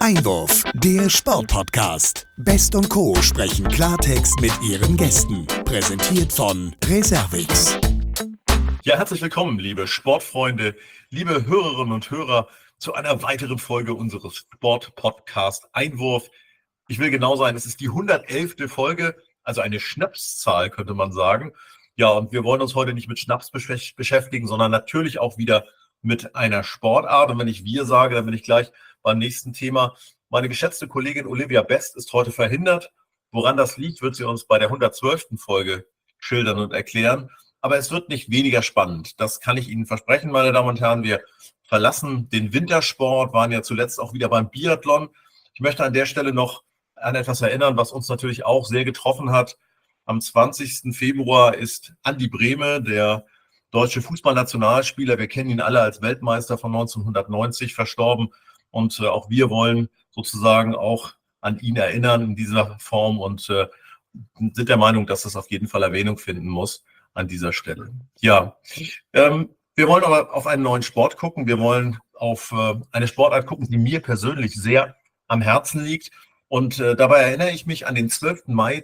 Einwurf, der Sportpodcast. Best und Co. sprechen Klartext mit ihren Gästen. Präsentiert von Reservix. Ja, herzlich willkommen, liebe Sportfreunde, liebe Hörerinnen und Hörer, zu einer weiteren Folge unseres Sportpodcast Einwurf. Ich will genau sein, es ist die 111. Folge, also eine Schnapszahl, könnte man sagen. Ja, und wir wollen uns heute nicht mit Schnaps beschäftigen, sondern natürlich auch wieder mit einer Sportart. Und wenn ich wir sage, dann bin ich gleich beim nächsten Thema. Meine geschätzte Kollegin Olivia Best ist heute verhindert. Woran das liegt, wird sie uns bei der 112. Folge schildern und erklären. Aber es wird nicht weniger spannend. Das kann ich Ihnen versprechen, meine Damen und Herren. Wir verlassen den Wintersport, waren ja zuletzt auch wieder beim Biathlon. Ich möchte an der Stelle noch an etwas erinnern, was uns natürlich auch sehr getroffen hat. Am 20. Februar ist Andi Brehme, der deutsche Fußballnationalspieler, wir kennen ihn alle als Weltmeister von 1990, verstorben. Und auch wir wollen sozusagen auch an ihn erinnern in dieser Form und sind der Meinung, dass das auf jeden Fall Erwähnung finden muss an dieser Stelle. Ja, wir wollen aber auf einen neuen Sport gucken. Wir wollen auf eine Sportart gucken, die mir persönlich sehr am Herzen liegt. Und dabei erinnere ich mich an den 12. Mai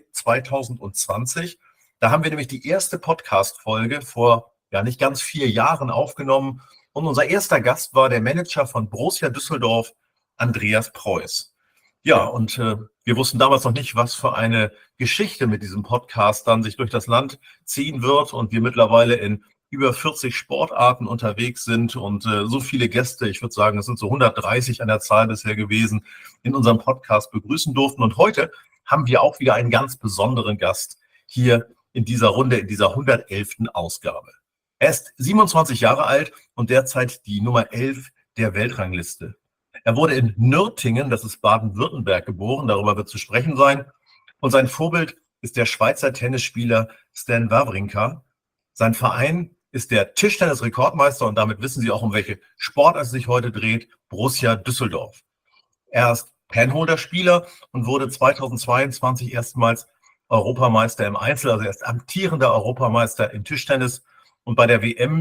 2020. Da haben wir nämlich die erste Podcast-Folge vor nicht ganz 4 Jahren aufgenommen. Und unser erster Gast war der Manager von Borussia Düsseldorf, Andreas Preuß. Ja, und wir wussten damals noch nicht, was für eine Geschichte mit diesem Podcast dann sich durch das Land ziehen wird und wir mittlerweile in über 40 Sportarten unterwegs sind und so viele Gäste, ich würde sagen, es sind so 130 an der Zahl bisher gewesen, in unserem Podcast begrüßen durften. Und heute haben wir auch wieder einen ganz besonderen Gast hier in dieser Runde, in dieser 111. Ausgabe. Er ist 27 Jahre alt und derzeit die Nummer 11 der Weltrangliste. Er wurde in Nürtingen, das ist Baden-Württemberg, geboren, darüber wird zu sprechen sein. Und sein Vorbild ist der Schweizer Tennisspieler Stan Wawrinka. Sein Verein ist der Tischtennis-Rekordmeister und damit wissen Sie auch, um welche Sportart es sich heute dreht, Borussia Düsseldorf. Er ist Penholder-Spieler und wurde 2022 erstmals Europameister im Einzel, also er ist amtierender Europameister im Tischtennis. Und bei der WM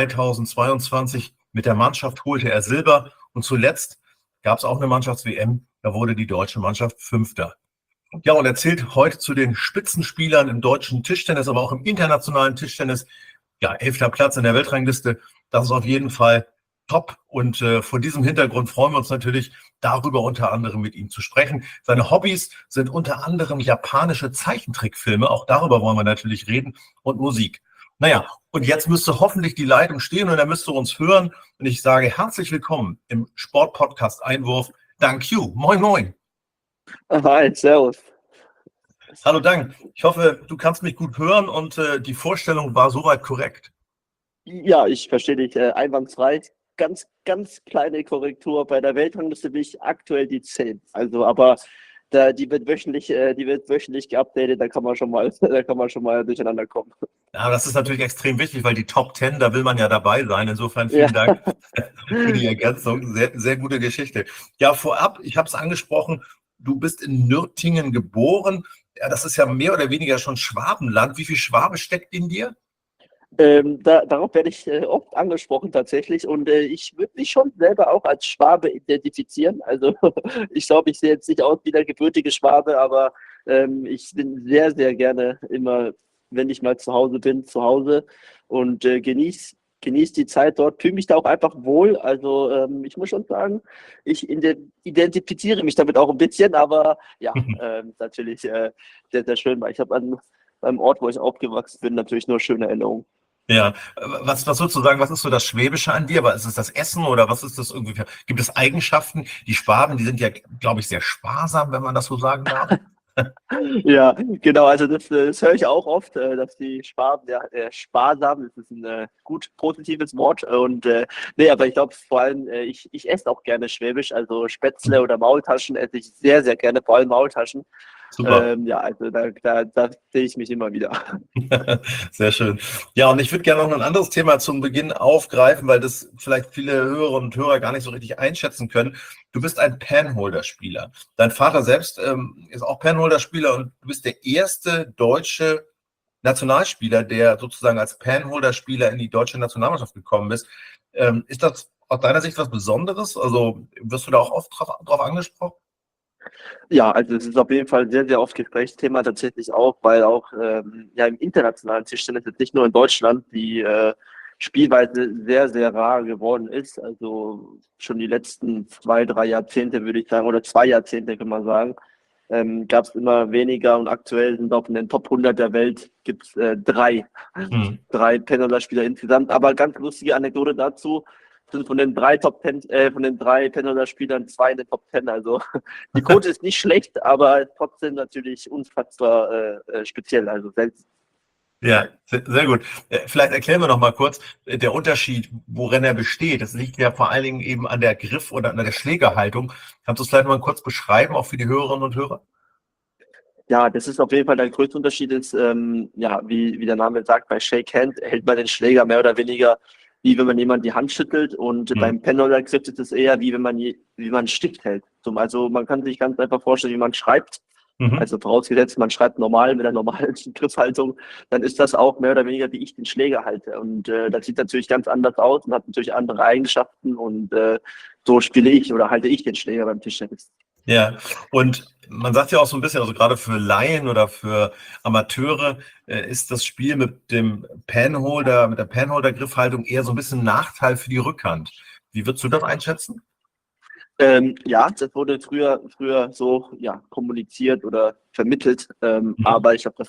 2022 mit der Mannschaft holte er Silber. Und zuletzt gab es auch eine Mannschafts-WM, da wurde die deutsche Mannschaft Fünfter. Ja, und er zählt heute zu den Spitzenspielern im deutschen Tischtennis, aber auch im internationalen Tischtennis. Ja, 11. Platz in der Weltrangliste, das ist auf jeden Fall top. Und vor diesem Hintergrund freuen wir uns natürlich, darüber unter anderem mit ihm zu sprechen. Seine Hobbys sind unter anderem japanische Zeichentrickfilme, auch darüber wollen wir natürlich reden, und Musik. Naja, und jetzt müsste hoffentlich die Leitung stehen und er müsste uns hören. Und ich sage herzlich willkommen im Sportpodcast Einwurf, Dank Q. Moin, moin. Hi, servus. Hallo Dank. Ich hoffe, du kannst mich gut hören und die Vorstellung war soweit korrekt. Ja, ich verstehe dich einwandfrei. Ganz kleine Korrektur. Bei der Weltrangliste bin ich aktuell die 10. Also, aber die wird wöchentlich geupdatet, da kann man schon mal durcheinander kommen. Ja, das ist natürlich extrem wichtig, weil die Top 10, da will man ja dabei sein. Insofern vielen Dank für die Ergänzung. Sehr, sehr gute Geschichte. Ja, vorab, ich habe es angesprochen, du bist in Nürtingen geboren. Ja, das ist ja mehr oder weniger schon Schwabenland. Wie viel Schwabe steckt in dir? Darauf werde ich oft angesprochen tatsächlich und ich würde mich schon selber auch als Schwabe identifizieren. Also ich glaube, ich sehe jetzt nicht aus wie der gebürtige Schwabe, aber ich bin sehr, sehr gerne immer, wenn ich mal zu Hause bin, zu Hause und genieß die Zeit dort, fühle mich da auch einfach wohl. Also ich muss schon sagen, ich identifiziere mich damit auch ein bisschen, aber ja, natürlich sehr, sehr schön, weil ich habe beim Ort, wo ich aufgewachsen bin, natürlich nur schöne Erinnerungen. Ja, was sozusagen, was ist so das Schwäbische an dir? Ist es das Essen oder was ist das irgendwie? Gibt es Eigenschaften? Die Schwaben, die sind ja, glaube ich, sehr sparsam, wenn man das so sagen darf. Ja, genau, also das höre ich auch oft, dass die Schwaben sparsam, das ist ein gut positives Wort und nee, aber ich glaube vor allem, ich esse auch gerne Schwäbisch, also Spätzle oder Maultaschen esse ich sehr, sehr gerne, vor allem Maultaschen. Super. Ja, also da sehe ich mich immer wieder. Sehr schön. Ja, und ich würde gerne noch ein anderes Thema zum Beginn aufgreifen, weil das vielleicht viele Hörerinnen und Hörer gar nicht so richtig einschätzen können. Du bist ein Penholder-Spieler. Dein Vater selbst ist auch Penholder-Spieler und du bist der erste deutsche Nationalspieler, der sozusagen als Penholder-Spieler in die deutsche Nationalmannschaft gekommen ist. Ist das aus deiner Sicht was Besonderes? Also wirst du da auch oft drauf angesprochen? Ja, also es ist auf jeden Fall sehr, sehr oft Gesprächsthema tatsächlich auch, weil auch ja im internationalen Tischtennis, jetzt nicht nur in Deutschland, die Spielweise sehr, sehr rar geworden ist. Also schon die letzten 2, 3 Jahrzehnte, würde ich sagen, oder 2 Jahrzehnte, kann man sagen, gab es immer weniger und aktuell sind auch in den Top 100 der Welt gibt es Hm. drei Penalty-Spieler insgesamt. Aber ganz lustige Anekdote dazu, sind von den drei Top 10, von den drei Penalty-Spielern 2 in den Top 10. Also die Quote ist nicht schlecht, aber trotzdem natürlich unfassbar speziell, also selbst. Ja, sehr gut. Vielleicht erklären wir noch mal kurz der Unterschied, worin er besteht. Das liegt ja vor allen Dingen eben an der Griff- oder an der Schlägerhaltung. Kannst du es vielleicht mal kurz beschreiben, auch für die Hörerinnen und Hörer? Ja, das ist auf jeden Fall der größte Unterschied ist, ja, wie der Name sagt, bei Shake Hand hält man den Schläger mehr oder weniger wie wenn man jemand die Hand schüttelt und Hm. beim Penholder-Grip ist es eher wie wenn man einen Stift hält. Also man kann sich ganz einfach vorstellen, wie man schreibt. Mhm. Also vorausgesetzt, man schreibt normal mit einer normalen Griffhaltung, dann ist das auch mehr oder weniger, wie ich den Schläger halte. Und das sieht natürlich ganz anders aus und hat natürlich andere Eigenschaften und so spiele ich oder halte ich den Schläger beim Tischtennis. Ja, und man sagt ja auch so ein bisschen, also gerade für Laien oder für Amateure ist das Spiel mit dem Penholder, mit der Penholder-Griffhaltung eher so ein bisschen ein Nachteil für die Rückhand. Wie würdest du das einschätzen? Ja, das wurde früher so ja, kommuniziert oder vermittelt, Mhm. aber ich glaube,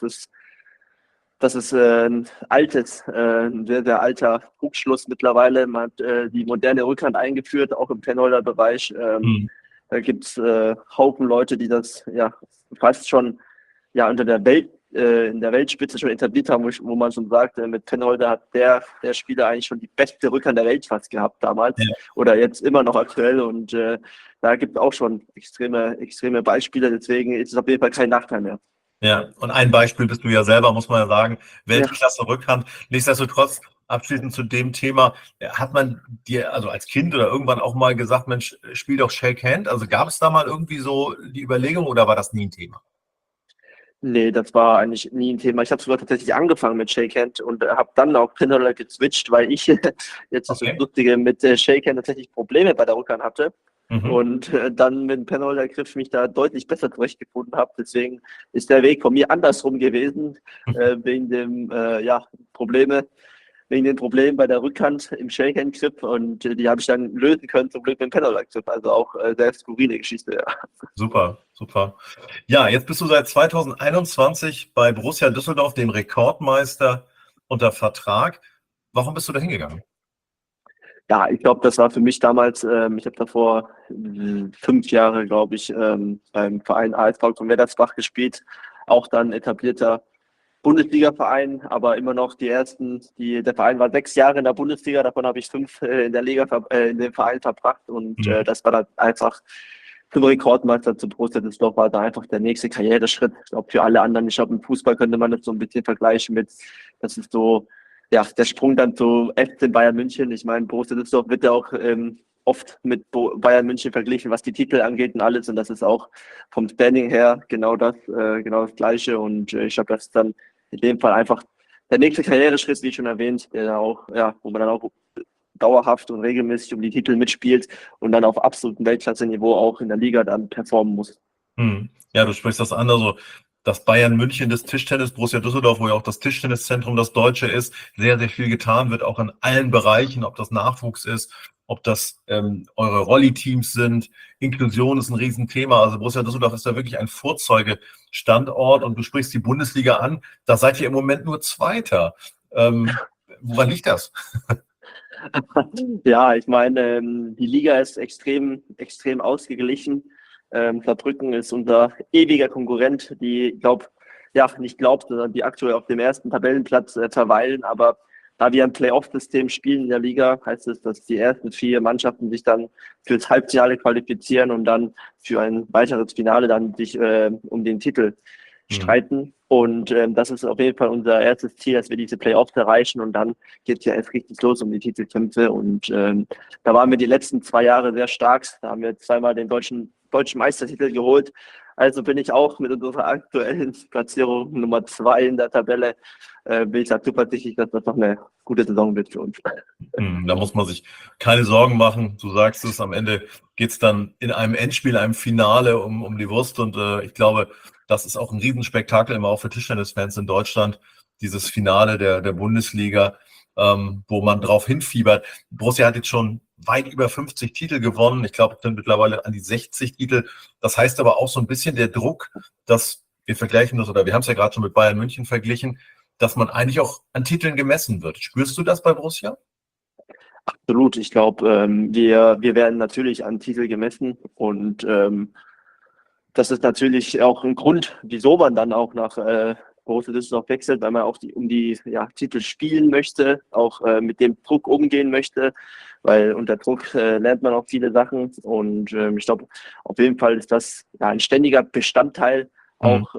das ist ein sehr, sehr alter Trugschluss mittlerweile. Man hat die moderne Rückhand eingeführt, auch im Penholder-Bereich. Mhm. Da gibt es Haufen Leute, die das ja fast schon ja unter der in der Weltspitze schon etabliert haben, wo man schon sagt, mit Penholder hat der Spieler eigentlich schon die beste Rückhand der Welt fast gehabt damals Ja. oder jetzt immer noch aktuell und da gibt es auch schon extreme Beispiele, deswegen ist es auf jeden Fall kein Nachteil mehr. Ja, und ein Beispiel bist du ja selber, muss man ja sagen, Ja. Weltklasse Rückhand. Nichtsdestotrotz, abschließend zu dem Thema, hat man dir also als Kind oder irgendwann auch mal gesagt, Mensch, spiel doch Shake Hand? Also gab es da mal irgendwie so die Überlegung oder war das nie ein Thema? Nee, das war eigentlich nie ein Thema. Ich habe sogar tatsächlich angefangen mit Shakehand und habe dann auch Pinroller geswitcht, weil ich, jetzt ist das Okay. Lustige, mit Shakehand tatsächlich Probleme bei der Rückhand hatte Mhm. und dann mit dem Penholder-Griff mich da deutlich besser zurechtgefunden habe. Deswegen ist der Weg von mir andersrum gewesen, wegen dem, ja, Probleme, wegen den Problemen bei der Rückhand im Shakehand-Grip und die habe ich dann lösen können, zum Glück mit dem Penholder-Grip. Also auch sehr skurrile Geschichte, ja. Super, super. Ja, jetzt bist du seit 2021 bei Borussia Düsseldorf, dem Rekordmeister, unter Vertrag. Warum bist du da hingegangen? Ja, ich glaube, das war für mich damals, ich habe davor 5 Jahre, glaube ich, beim Verein ASV von Weddersbach gespielt, auch dann etablierter Bundesliga-Verein, aber immer noch der Verein war 6 Jahre in der Bundesliga, davon habe ich 5 in der Liga, in dem Verein verbracht und Mhm. das war dann einfach zum Rekordmeister zu Borussia Düsseldorf war da einfach der nächste Karriereschritt. Ich glaube, für alle anderen, ich glaube, im Fußball könnte man das so ein bisschen vergleichen mit, das ist so, ja, der Sprung dann zu FC Bayern München. Ich meine, Borussia Düsseldorf wird ja auch oft mit Bayern München verglichen, was die Titel angeht und alles. Und das ist auch vom Standing her genau das Gleiche. Und ich glaube, das ist dann in dem Fall einfach der nächste Karriereschritt, wie schon erwähnt, der auch, ja, wo man dann auch dauerhaft und regelmäßig um die Titel mitspielt und dann auf absolutem Weltklasse-Niveau auch in der Liga dann performen muss. Hm. Ja, du sprichst das an, also das Bayern München des Tischtennis, Borussia Düsseldorf, wo ja auch das Tischtenniszentrum das Deutsche ist, sehr, sehr viel getan wird, auch in allen Bereichen, ob das Nachwuchs ist, ob das eure Rolli-Teams sind. Inklusion ist ein Riesenthema. Also Borussia Düsseldorf ist da wirklich ein Vorzeigestandort und du sprichst die Bundesliga an, da seid ihr im Moment nur Zweiter. Ähm, woran liegt das? Ja, ich meine, die Liga ist extrem ausgeglichen. Saarbrücken ist unser ewiger Konkurrent, die nicht glaubt, sondern die aktuell auf dem ersten Tabellenplatz verweilen. Aber da wir ein Playoff-System spielen in der Liga, heißt es, dass die ersten 4 Mannschaften sich dann fürs Halbfinale qualifizieren und dann für ein weiteres Finale dann sich um den Titel Hm. streiten. Und das ist auf jeden Fall unser erstes Ziel, dass wir diese Playoffs erreichen und dann geht es ja erst richtig los um die Titelkämpfe. Und da waren wir die letzten 2 Jahre sehr stark. Da haben wir zweimal den deutschen deutschen Meistertitel geholt. Also bin ich auch mit unserer aktuellen Platzierung Nummer 2 in der Tabelle, bin ich da zuversichtlich, dass das noch eine gute Saison wird für uns. Da muss man sich keine Sorgen machen. Du sagst es, am Ende geht es dann in einem Endspiel, einem Finale um die Wurst. Und ich glaube, das ist auch ein Riesenspektakel immer auch für Tischtennisfans in Deutschland, dieses Finale der Bundesliga, wo man drauf hinfiebert. Borussia hat jetzt schon weit über 50 Titel gewonnen. Ich glaube, es sind mittlerweile an die 60 Titel. Das heißt aber auch so ein bisschen der Druck, dass wir vergleichen das, oder wir haben es ja gerade schon mit Bayern München verglichen, dass man eigentlich auch an Titeln gemessen wird. Spürst du das bei Borussia? Absolut. Ich glaube, wir werden natürlich an Titel gemessen und das ist natürlich auch ein Grund, wieso man dann auch nach Borussia Düsseldorf wechselt, weil man auch um die Titel spielen möchte, auch mit dem Druck umgehen möchte, weil unter Druck lernt man auch viele Sachen und ich glaube, auf jeden Fall ist das ein ständiger Bestandteil auch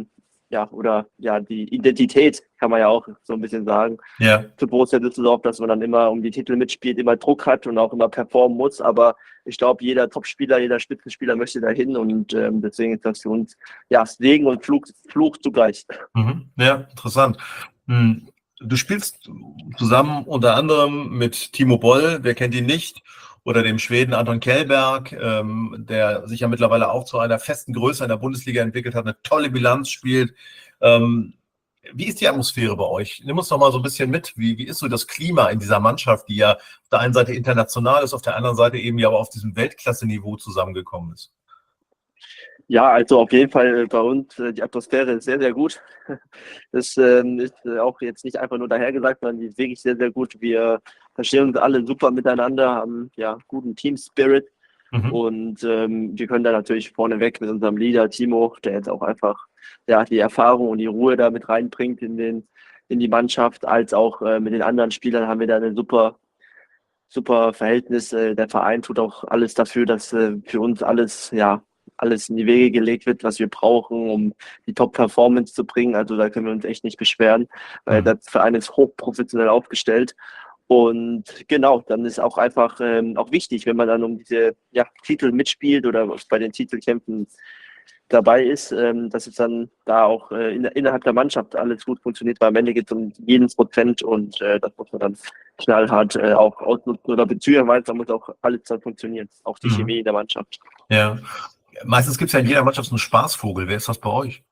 die Identität, kann man ja auch so ein bisschen sagen, zu Borussia Düsseldorf, dass man dann immer um die Titel mitspielt, immer Druck hat und auch immer performen muss. Aber ich glaube, jeder Topspieler, jeder Spitzenspieler möchte dahin und deswegen ist das für uns Segen und Fluch zugleich. Ja, interessant. Du spielst zusammen unter anderem mit Timo Boll, wer kennt ihn nicht, oder dem Schweden Anton Kjellberg, der sich ja mittlerweile auch zu einer festen Größe in der Bundesliga entwickelt hat, eine tolle Bilanz spielt. Wie ist die Atmosphäre bei euch? Nimm uns doch mal so ein bisschen mit. Wie ist so das Klima in dieser Mannschaft, die ja auf der einen Seite international ist, auf der anderen Seite eben ja aber auf diesem Weltklasse-Niveau zusammengekommen ist? Ja, also auf jeden Fall bei uns, die Atmosphäre ist sehr, sehr gut. Das ist auch jetzt nicht einfach nur dahergesagt, sondern die ist wirklich sehr, sehr gut. Wir verstehen uns alle super miteinander, haben guten Team-Spirit und wir können da natürlich vorneweg mit unserem Leader Timo, der jetzt auch einfach die Erfahrung und die Ruhe da mit reinbringt in die Mannschaft, als auch mit den anderen Spielern haben wir da eine super Verhältnis. Der Verein tut auch alles dafür, dass für uns alles in die Wege gelegt wird, was wir brauchen, um die Top-Performance zu bringen. Also da können wir uns echt nicht beschweren, weil der Verein ist hochprofessionell aufgestellt. Und genau, dann ist auch einfach auch wichtig, wenn man dann um diese Titel mitspielt oder bei den Titelkämpfen dabei ist, dass es dann da auch innerhalb der Mannschaft alles gut funktioniert, weil am Ende geht es um jeden Prozent und das muss man dann knallhart auch ausnutzen oder beziehungsweise da muss auch alles dann funktionieren, auch die Chemie in der Mannschaft. Ja, meistens gibt es ja in jeder Mannschaft so einen Spaßvogel. Wer ist das bei euch?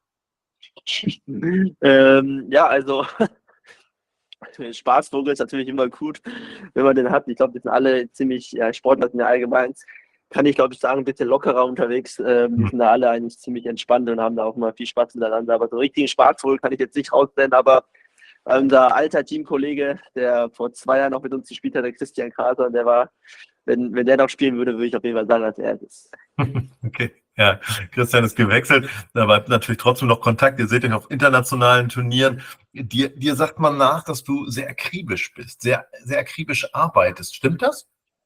Also Spaßvogel ist natürlich immer gut, wenn man den hat. Ich glaube, wir sind alle ziemlich Sportler sind ja allgemein, kann ich glaube ich sagen, ein bisschen lockerer unterwegs. Wir sind da alle eigentlich ziemlich entspannt und haben da auch mal viel Spaß miteinander. Aber so einen richtigen Spaßvogel kann ich jetzt nicht rausnennen, aber unser alter Teamkollege, der vor 2 Jahren noch mit uns gespielt hat, der Christian Kraser, der war, wenn der noch spielen würde, würde ich auf jeden Fall sagen, dass er es ist. Okay, ja, Christian ist gewechselt, aber natürlich trotzdem noch Kontakt. Ihr seht euch auf internationalen Turnieren. Dir sagt man nach, dass du sehr akribisch bist, sehr, sehr akribisch arbeitest. Stimmt das?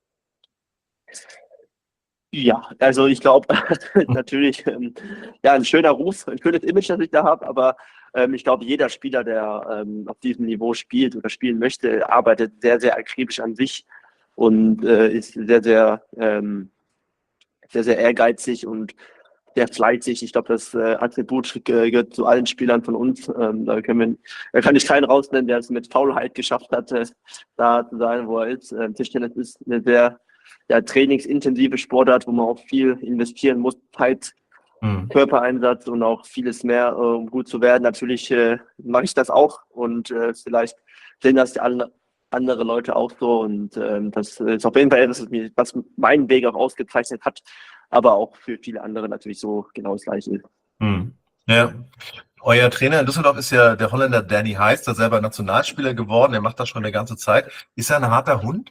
Ja, also ich glaube natürlich, ein schöner Ruf, ein schönes Image, das ich da habe, aber ich glaube, jeder Spieler, der auf diesem Niveau spielt oder spielen möchte, arbeitet sehr, sehr akribisch an sich und ist sehr, sehr, sehr, sehr ehrgeizig und sehr fleißig. Ich glaube, das Attribut gehört zu allen Spielern von uns. Da kann ich keinen rausnennen, der es mit Faulheit geschafft hat, da zu sein, wo er ist. Tischtennis ist eine sehr trainingsintensive Sportart, wo man auch viel investieren muss, Zeit, Körpereinsatz und auch vieles mehr, um gut zu werden. Natürlich mache ich das auch und vielleicht sehen das die andere Leute auch so und das ist auf jeden Fall etwas, was meinen Weg auch ausgezeichnet hat, aber auch für viele andere natürlich so genau das Gleiche ist. Ja. Euer Trainer in Düsseldorf ist ja der Holländer Danny Heiß, der selber Nationalspieler geworden, der macht das schon eine ganze Zeit. Ist er ein harter Hund?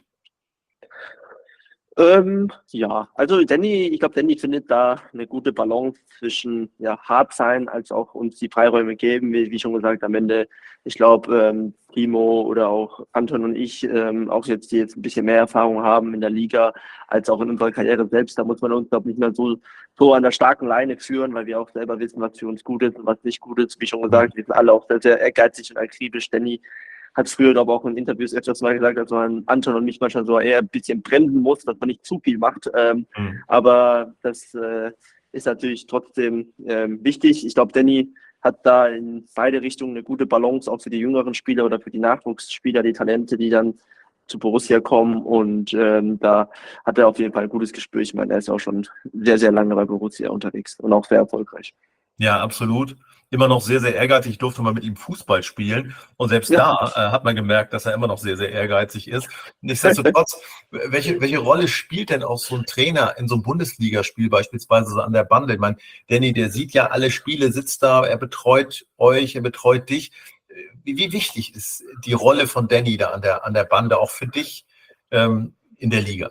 Also ich glaube, Danny findet da eine gute Balance zwischen hart sein, als auch uns die Freiräume geben, wie schon gesagt, am Ende, ich glaube, Timo oder auch Anton und ich, auch jetzt, die jetzt ein bisschen mehr Erfahrung haben in der Liga, als auch in unserer Karriere selbst, da muss man uns, glaube ich, nicht mehr so an der starken Leine führen, weil wir auch selber wissen, was für uns gut ist und was nicht gut ist. Wie schon gesagt, wir sind alle auch sehr, sehr ehrgeizig und akribisch. Danny hat früher, glaube ich, auch in Interviews öfters mal gesagt, dass man Anton und mich manchmal so eher ein bisschen bremsen muss, dass man nicht zu viel macht. Aber das ist natürlich trotzdem wichtig. Ich glaube, Danny hat da in beide Richtungen eine gute Balance, auch für die jüngeren Spieler oder für die Nachwuchsspieler, die Talente, die dann zu Borussia kommen. Und da hat er auf jeden Fall ein gutes Gespür. Ich meine, er ist auch schon sehr, sehr lange bei Borussia unterwegs und auch sehr erfolgreich. Ja, absolut. Immer noch sehr, sehr ehrgeizig. Ich durfte mal mit ihm Fußball spielen. Und selbst Ja. da hat man gemerkt, dass er immer noch sehr, sehr ehrgeizig ist. Nichtsdestotrotz, welche Rolle spielt denn auch so ein Trainer in so einem Bundesligaspiel beispielsweise so an der Bande? Ich meine, Danny, der sieht ja alle Spiele, sitzt da, er betreut euch, er betreut dich. Wie wichtig ist die Rolle von Danny da an der Bande, auch für dich in der Liga?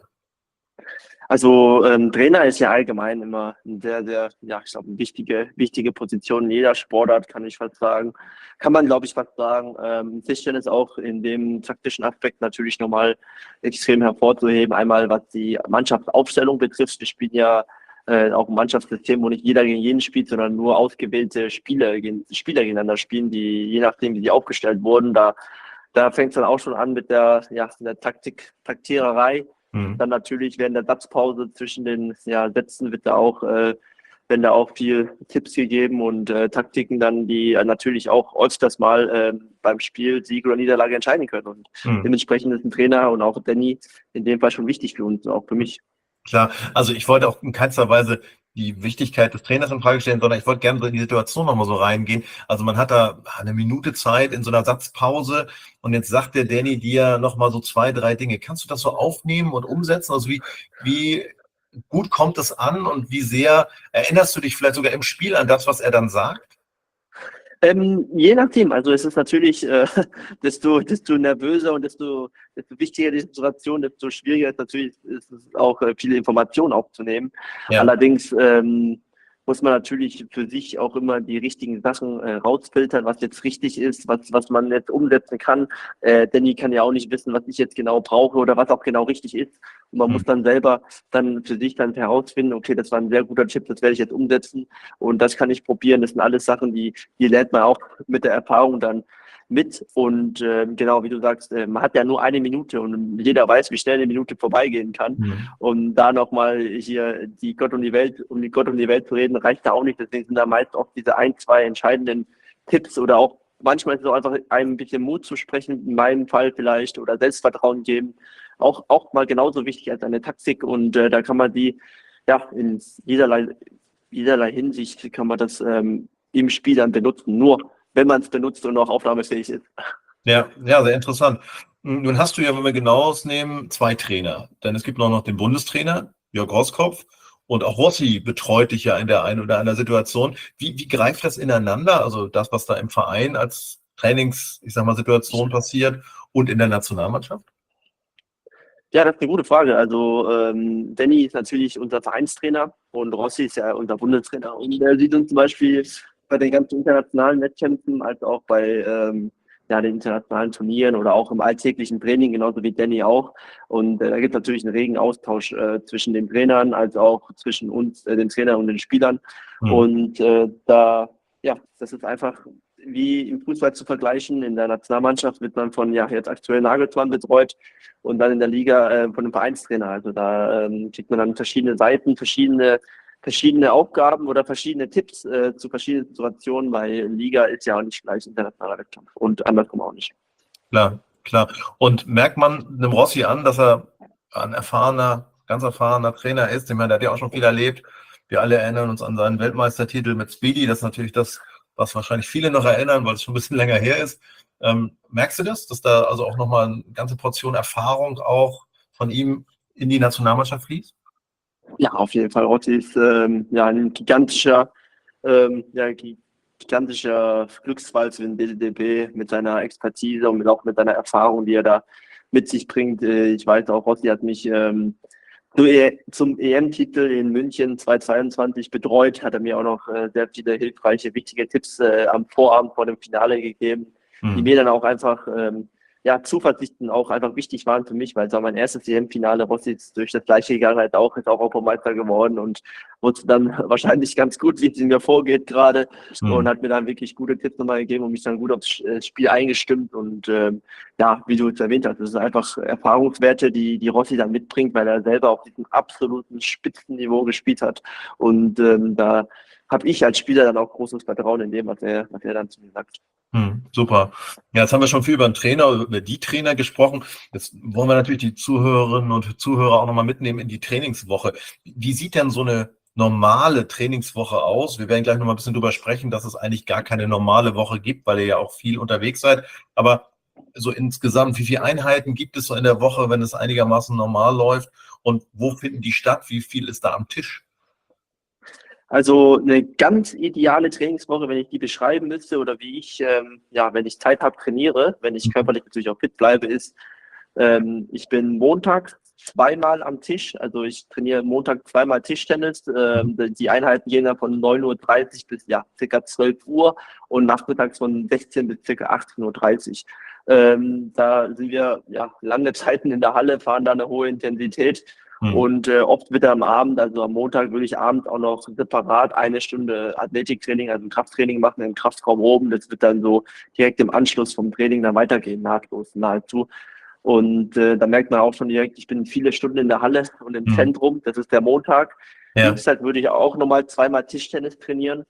Also Trainer ist ja allgemein immer ein sehr, sehr, ja, ich glaube, eine wichtige Position in jeder Sportart, kann ich fast sagen. Kann man, glaube ich, fast sagen. Tischtennis ist auch in dem taktischen Aspekt natürlich nochmal extrem hervorzuheben. Einmal, was die Mannschaftsaufstellung betrifft. Wir spielen ja auch ein Mannschaftssystem, wo nicht jeder gegen jeden spielt, sondern nur ausgewählte Spieler gegeneinander spielen, die je nachdem, wie die aufgestellt wurden, da fängt es dann auch schon an mit der Taktiererei. Dann natürlich während der Satzpause zwischen den Sätzen werden da auch viel Tipps gegeben und Taktiken dann, die natürlich auch öfters mal beim Spiel Sieg oder Niederlage entscheiden können. Und dementsprechend ist ein Trainer und auch Danny in dem Fall schon wichtig für uns, auch für mich. Klar, also ich wollte auch in keinster Weise die Wichtigkeit des Trainers in Frage stellen, sondern ich wollte gerne so in die Situation nochmal so reingehen. Also man hat da eine Minute Zeit in so einer Satzpause und jetzt sagt der Danny dir nochmal so 2, 3 Dinge. Kannst du das so aufnehmen und umsetzen? Also wie gut kommt es an und wie sehr erinnerst du dich vielleicht sogar im Spiel an das, was er dann sagt? Je nachdem, also es ist natürlich, desto nervöser und desto wichtiger die Situation, desto schwieriger ist natürlich ist es auch viele Informationen aufzunehmen. Ja. Allerdings muss man natürlich für sich auch immer die richtigen Sachen rausfiltern, was jetzt richtig ist, was man jetzt umsetzen kann. Danny kann ja auch nicht wissen, was ich jetzt genau brauche oder was auch genau richtig ist. Und man muss dann selber dann für sich dann herausfinden, okay, das war ein sehr guter Tipp, das werde ich jetzt umsetzen und das kann ich probieren. Das sind alles Sachen, die lernt man auch mit der Erfahrung dann mit. Und genau, wie du sagst, man hat ja nur eine Minute und jeder weiß, wie schnell eine Minute vorbeigehen kann. Und da nochmal hier um die Gott und die Welt zu reden, reicht da auch nicht. Deswegen sind da meist auch diese 1, 2 entscheidenden Tipps oder auch manchmal ist es auch einfach einem ein bisschen Mut zu sprechen, in meinem Fall vielleicht, oder Selbstvertrauen geben. Auch mal genauso wichtig als eine Taktik. Und da kann man die, ja, in jederlei Hinsicht kann man das im Spiel dann benutzen. Nur wenn man es benutzt und auch aufnahmefähig ist. Ja, sehr interessant. Nun hast du ja, wenn wir genau ausnehmen, 2 Trainer. Denn es gibt noch den Bundestrainer, Jörg Roskopf, und auch Rossi betreut dich ja in der einen oder anderen Situation. Wie greift das ineinander? Also das, was da im Verein als Situation passiert und in der Nationalmannschaft? Ja, das ist eine gute Frage. Also Danny ist natürlich unser Vereinstrainer und Rossi ist ja unser Bundestrainer. Und der sieht uns zum Beispiel bei den ganzen internationalen Wettkämpfen als auch bei den internationalen Turnieren oder auch im alltäglichen Training, genauso wie Danny auch. Und da gibt es natürlich einen regen Austausch zwischen den Trainern als auch zwischen uns, den Trainern und den Spielern. Und das ist einfach wie im Fußball zu vergleichen. In der Nationalmannschaft wird man von jetzt aktuell Nagelsmann betreut und dann in der Liga von einem Vereinstrainer. Also da kriegt man dann verschiedene Seiten, verschiedene Aufgaben oder verschiedene Tipps zu verschiedenen Situationen, weil Liga ist ja auch nicht gleich internationaler Wettkampf und andersrum auch nicht. Klar. Und merkt man dem Rossi an, dass er ein ganz erfahrener Trainer ist? Ich meine, der hat ja auch schon viel erlebt. Wir alle erinnern uns an seinen Weltmeistertitel mit Speedy. Das ist natürlich das, was wahrscheinlich viele noch erinnern, weil es schon ein bisschen länger her ist. Merkst du das, dass da also auch nochmal eine ganze Portion Erfahrung auch von ihm in die Nationalmannschaft fließt? Ja, auf jeden Fall. Rossi ist ein gigantischer Glücksfall für den DDB mit seiner Expertise und auch mit seiner Erfahrung, die er da mit sich bringt. Ich weiß auch, Rossi hat mich zum EM-Titel in München 2022 betreut, hat er mir auch noch sehr viele hilfreiche, wichtige Tipps am Vorabend vor dem Finale gegeben, die mir dann auch einfach Zuversichten auch einfach wichtig waren für mich, weil es war mein erstes EM-Finale. Rossi ist durch das gleiche gegangen, ist auch Europameister geworden und wusste dann wahrscheinlich ganz gut, wie es in mir vorgeht gerade und hat mir dann wirklich gute Tipps nochmal gegeben und mich dann gut aufs Spiel eingestimmt und wie du es erwähnt hast, das ist einfach Erfahrungswerte, die Rossi dann mitbringt, weil er selber auf diesem absoluten Spitzenniveau gespielt hat und da habe ich als Spieler dann auch großes Vertrauen in dem, was er dann zu mir sagt. Super. Ja, jetzt haben wir schon viel über den Trainer, über die Trainer gesprochen. Jetzt wollen wir natürlich die Zuhörerinnen und Zuhörer auch nochmal mitnehmen in die Trainingswoche. Wie sieht denn so eine normale Trainingswoche aus? Wir werden gleich nochmal ein bisschen drüber sprechen, dass es eigentlich gar keine normale Woche gibt, weil ihr ja auch viel unterwegs seid. Aber so insgesamt, wie viele Einheiten gibt es so in der Woche, wenn es einigermaßen normal läuft? Und wo finden die statt? Wie viel ist da am Tisch? Also eine ganz ideale Trainingswoche, wenn ich die beschreiben müsste oder wie ich, wenn ich Zeit habe, trainiere, wenn ich körperlich natürlich auch fit bleibe, ist, ich bin Montag zweimal am Tisch, also ich trainiere Montag zweimal Tischtennis. Die Einheiten gehen dann von 9:30 Uhr bis ca. 12 Uhr und nachmittags von 16 bis ca. 18:30 Uhr. Da sind wir lange Zeiten in der Halle, fahren da eine hohe Intensität. Und oft wird am Abend, also am Montag, würde ich abends auch noch separat 1 Stunde Athletiktraining, also ein Krafttraining machen im Kraftraum oben. Das wird dann so direkt im Anschluss vom Training dann weitergehen, nahezu. Und da merkt man auch schon direkt, ich bin viele Stunden in der Halle und im Zentrum. Das ist der Montag. Dienstag würde ich auch nochmal zweimal Tischtennis trainieren.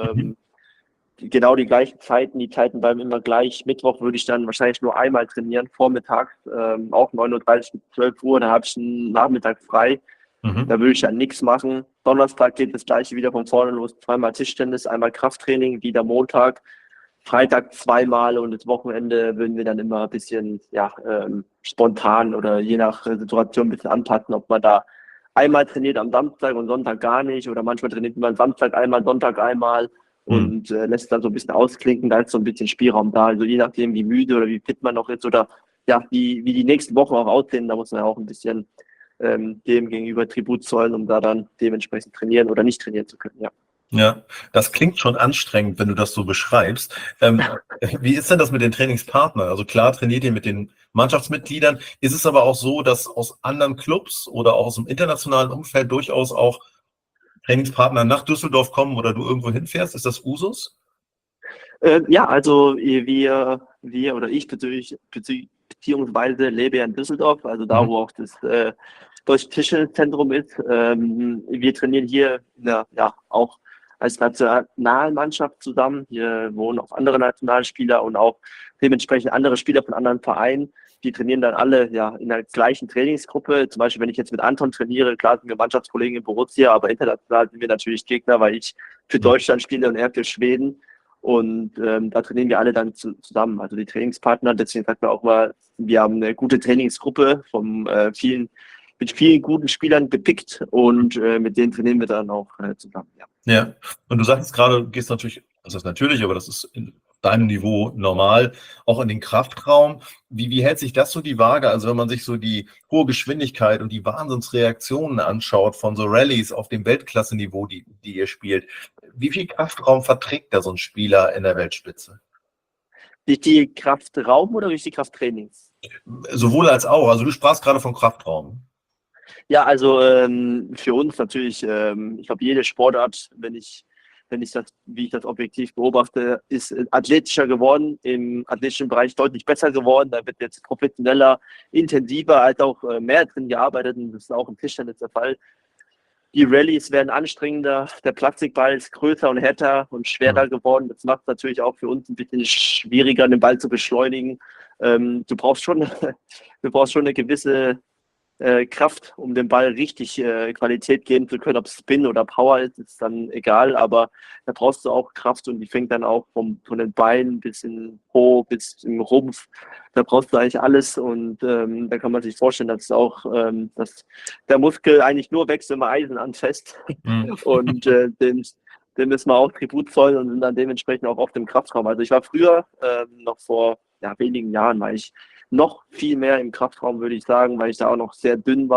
Genau die gleichen Zeiten, die Zeiten bleiben immer gleich. Mittwoch würde ich dann wahrscheinlich nur einmal trainieren, vormittags, auch 9:30 bis 12 Uhr, da habe ich einen Nachmittag frei. Da würde ich dann nichts machen. Donnerstag geht das gleiche wieder von vorne los, zweimal Tischtennis, einmal Krafttraining, wieder Montag, Freitag zweimal und das Wochenende würden wir dann immer ein bisschen spontan oder je nach Situation ein bisschen anpassen, ob man da einmal trainiert am Samstag und Sonntag gar nicht oder manchmal trainiert man Samstag einmal, Sonntag einmal. Und lässt dann so ein bisschen ausklinken, da ist so ein bisschen Spielraum da. Also je nachdem, wie müde oder wie fit man noch ist oder wie die nächsten Wochen auch aussehen, da muss man auch ein bisschen dem gegenüber Tribut zollen, um da dann dementsprechend trainieren oder nicht trainieren zu können, Ja, das klingt schon anstrengend, wenn du das so beschreibst. Wie ist denn das mit den Trainingspartnern? Also klar trainiert ihr mit den Mannschaftsmitgliedern. Ist es aber auch so, dass aus anderen Clubs oder auch aus dem internationalen Umfeld durchaus auch Trainingspartner nach Düsseldorf kommen oder du irgendwo hinfährst? Ist das Usus? Also wir oder ich beziehungsweise lebe ja in Düsseldorf, also da, wo auch das Deutsche Tischtenniszentrum ist. Wir trainieren hier auch als Nationalmannschaft zusammen. Hier wohnen auch andere Nationalspieler und auch dementsprechend andere Spieler von anderen Vereinen. Die trainieren dann alle in der gleichen Trainingsgruppe. Zum Beispiel, wenn ich jetzt mit Anton trainiere, klar sind wir Mannschaftskollegen in Borussia, aber international sind wir natürlich Gegner, weil ich für Deutschland spiele und er für Schweden. Und da trainieren wir alle dann zusammen, also die Trainingspartner. Deswegen sagt man auch mal, wir haben eine gute Trainingsgruppe mit vielen guten Spielern gepickt und mit denen trainieren wir dann auch zusammen. Ja, und du sagst gerade, du gehst natürlich, das ist natürlich, aber das ist in deinem Niveau normal, auch in den Kraftraum. Wie hält sich das so die Waage? Also wenn man sich so die hohe Geschwindigkeit und die Wahnsinnsreaktionen anschaut von so Rallyes auf dem Weltklasse-Niveau, die ihr spielt, wie viel Kraftraum verträgt da so ein Spieler in der Weltspitze? Richtig Kraftraum oder richtig Krafttrainings? Sowohl als auch. Also du sprachst gerade von Kraftraum. Ja, also für uns natürlich, ich glaube, jede Sportart, wie ich das objektiv beobachte, ist athletischer geworden, im athletischen Bereich deutlich besser geworden. Da wird jetzt professioneller, intensiver, als auch mehr drin gearbeitet und das ist auch im Tischtennis der Fall. Die Rallyes werden anstrengender, der Plastikball ist größer und härter und schwerer geworden. Das macht es natürlich auch für uns ein bisschen schwieriger, den Ball zu beschleunigen. Du brauchst schon eine gewisse Kraft, um dem Ball richtig Qualität geben zu können. Ob Spin oder Power ist dann egal, aber da brauchst du auch Kraft und die fängt dann auch von den Beinen bis in Po, bis im Rumpf. Da brauchst du eigentlich alles und da kann man sich vorstellen, dass dass der Muskel eigentlich nur wächst, wenn man Eisen anfasst. Und dem müssen wir auch Tribut zollen und sind dann dementsprechend auch oft im Kraftraum. Also ich war früher, noch vor wenigen Jahren, war ich noch viel mehr im Kraftraum, würde ich sagen, weil ich da auch noch sehr dünn war.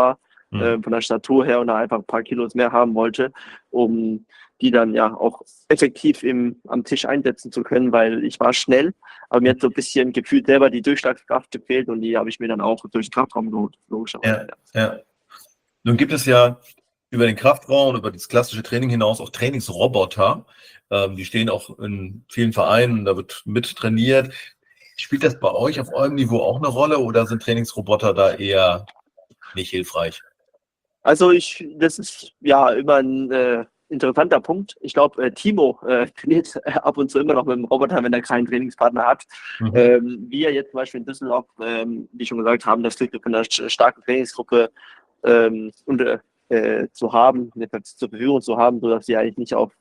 von der Statur her und einfach ein paar Kilos mehr haben wollte, um die dann ja auch effektiv am Tisch einsetzen zu können, weil ich war schnell, aber mir hat so ein bisschen gefühlt selber die Durchschlagskraft gefehlt und die habe ich mir dann auch durch den Kraftraum geholt, logischerweise. Ja. Nun gibt es ja über den Kraftraum und über das klassische Training hinaus auch Trainingsroboter. Die stehen auch in vielen Vereinen, da wird mit trainiert. Spielt das bei euch auf eurem Niveau auch eine Rolle oder sind Trainingsroboter da eher nicht hilfreich? Also das ist ja immer ein interessanter Punkt. Ich glaube, Timo trainiert ab und zu immer noch mit dem Roboter, wenn er keinen Trainingspartner hat. Wir jetzt zum Beispiel in Düsseldorf, wie schon gesagt haben, das Glück von einer starken Trainingsgruppe zu haben, zur Verfügung zu haben, sodass sie eigentlich nicht auf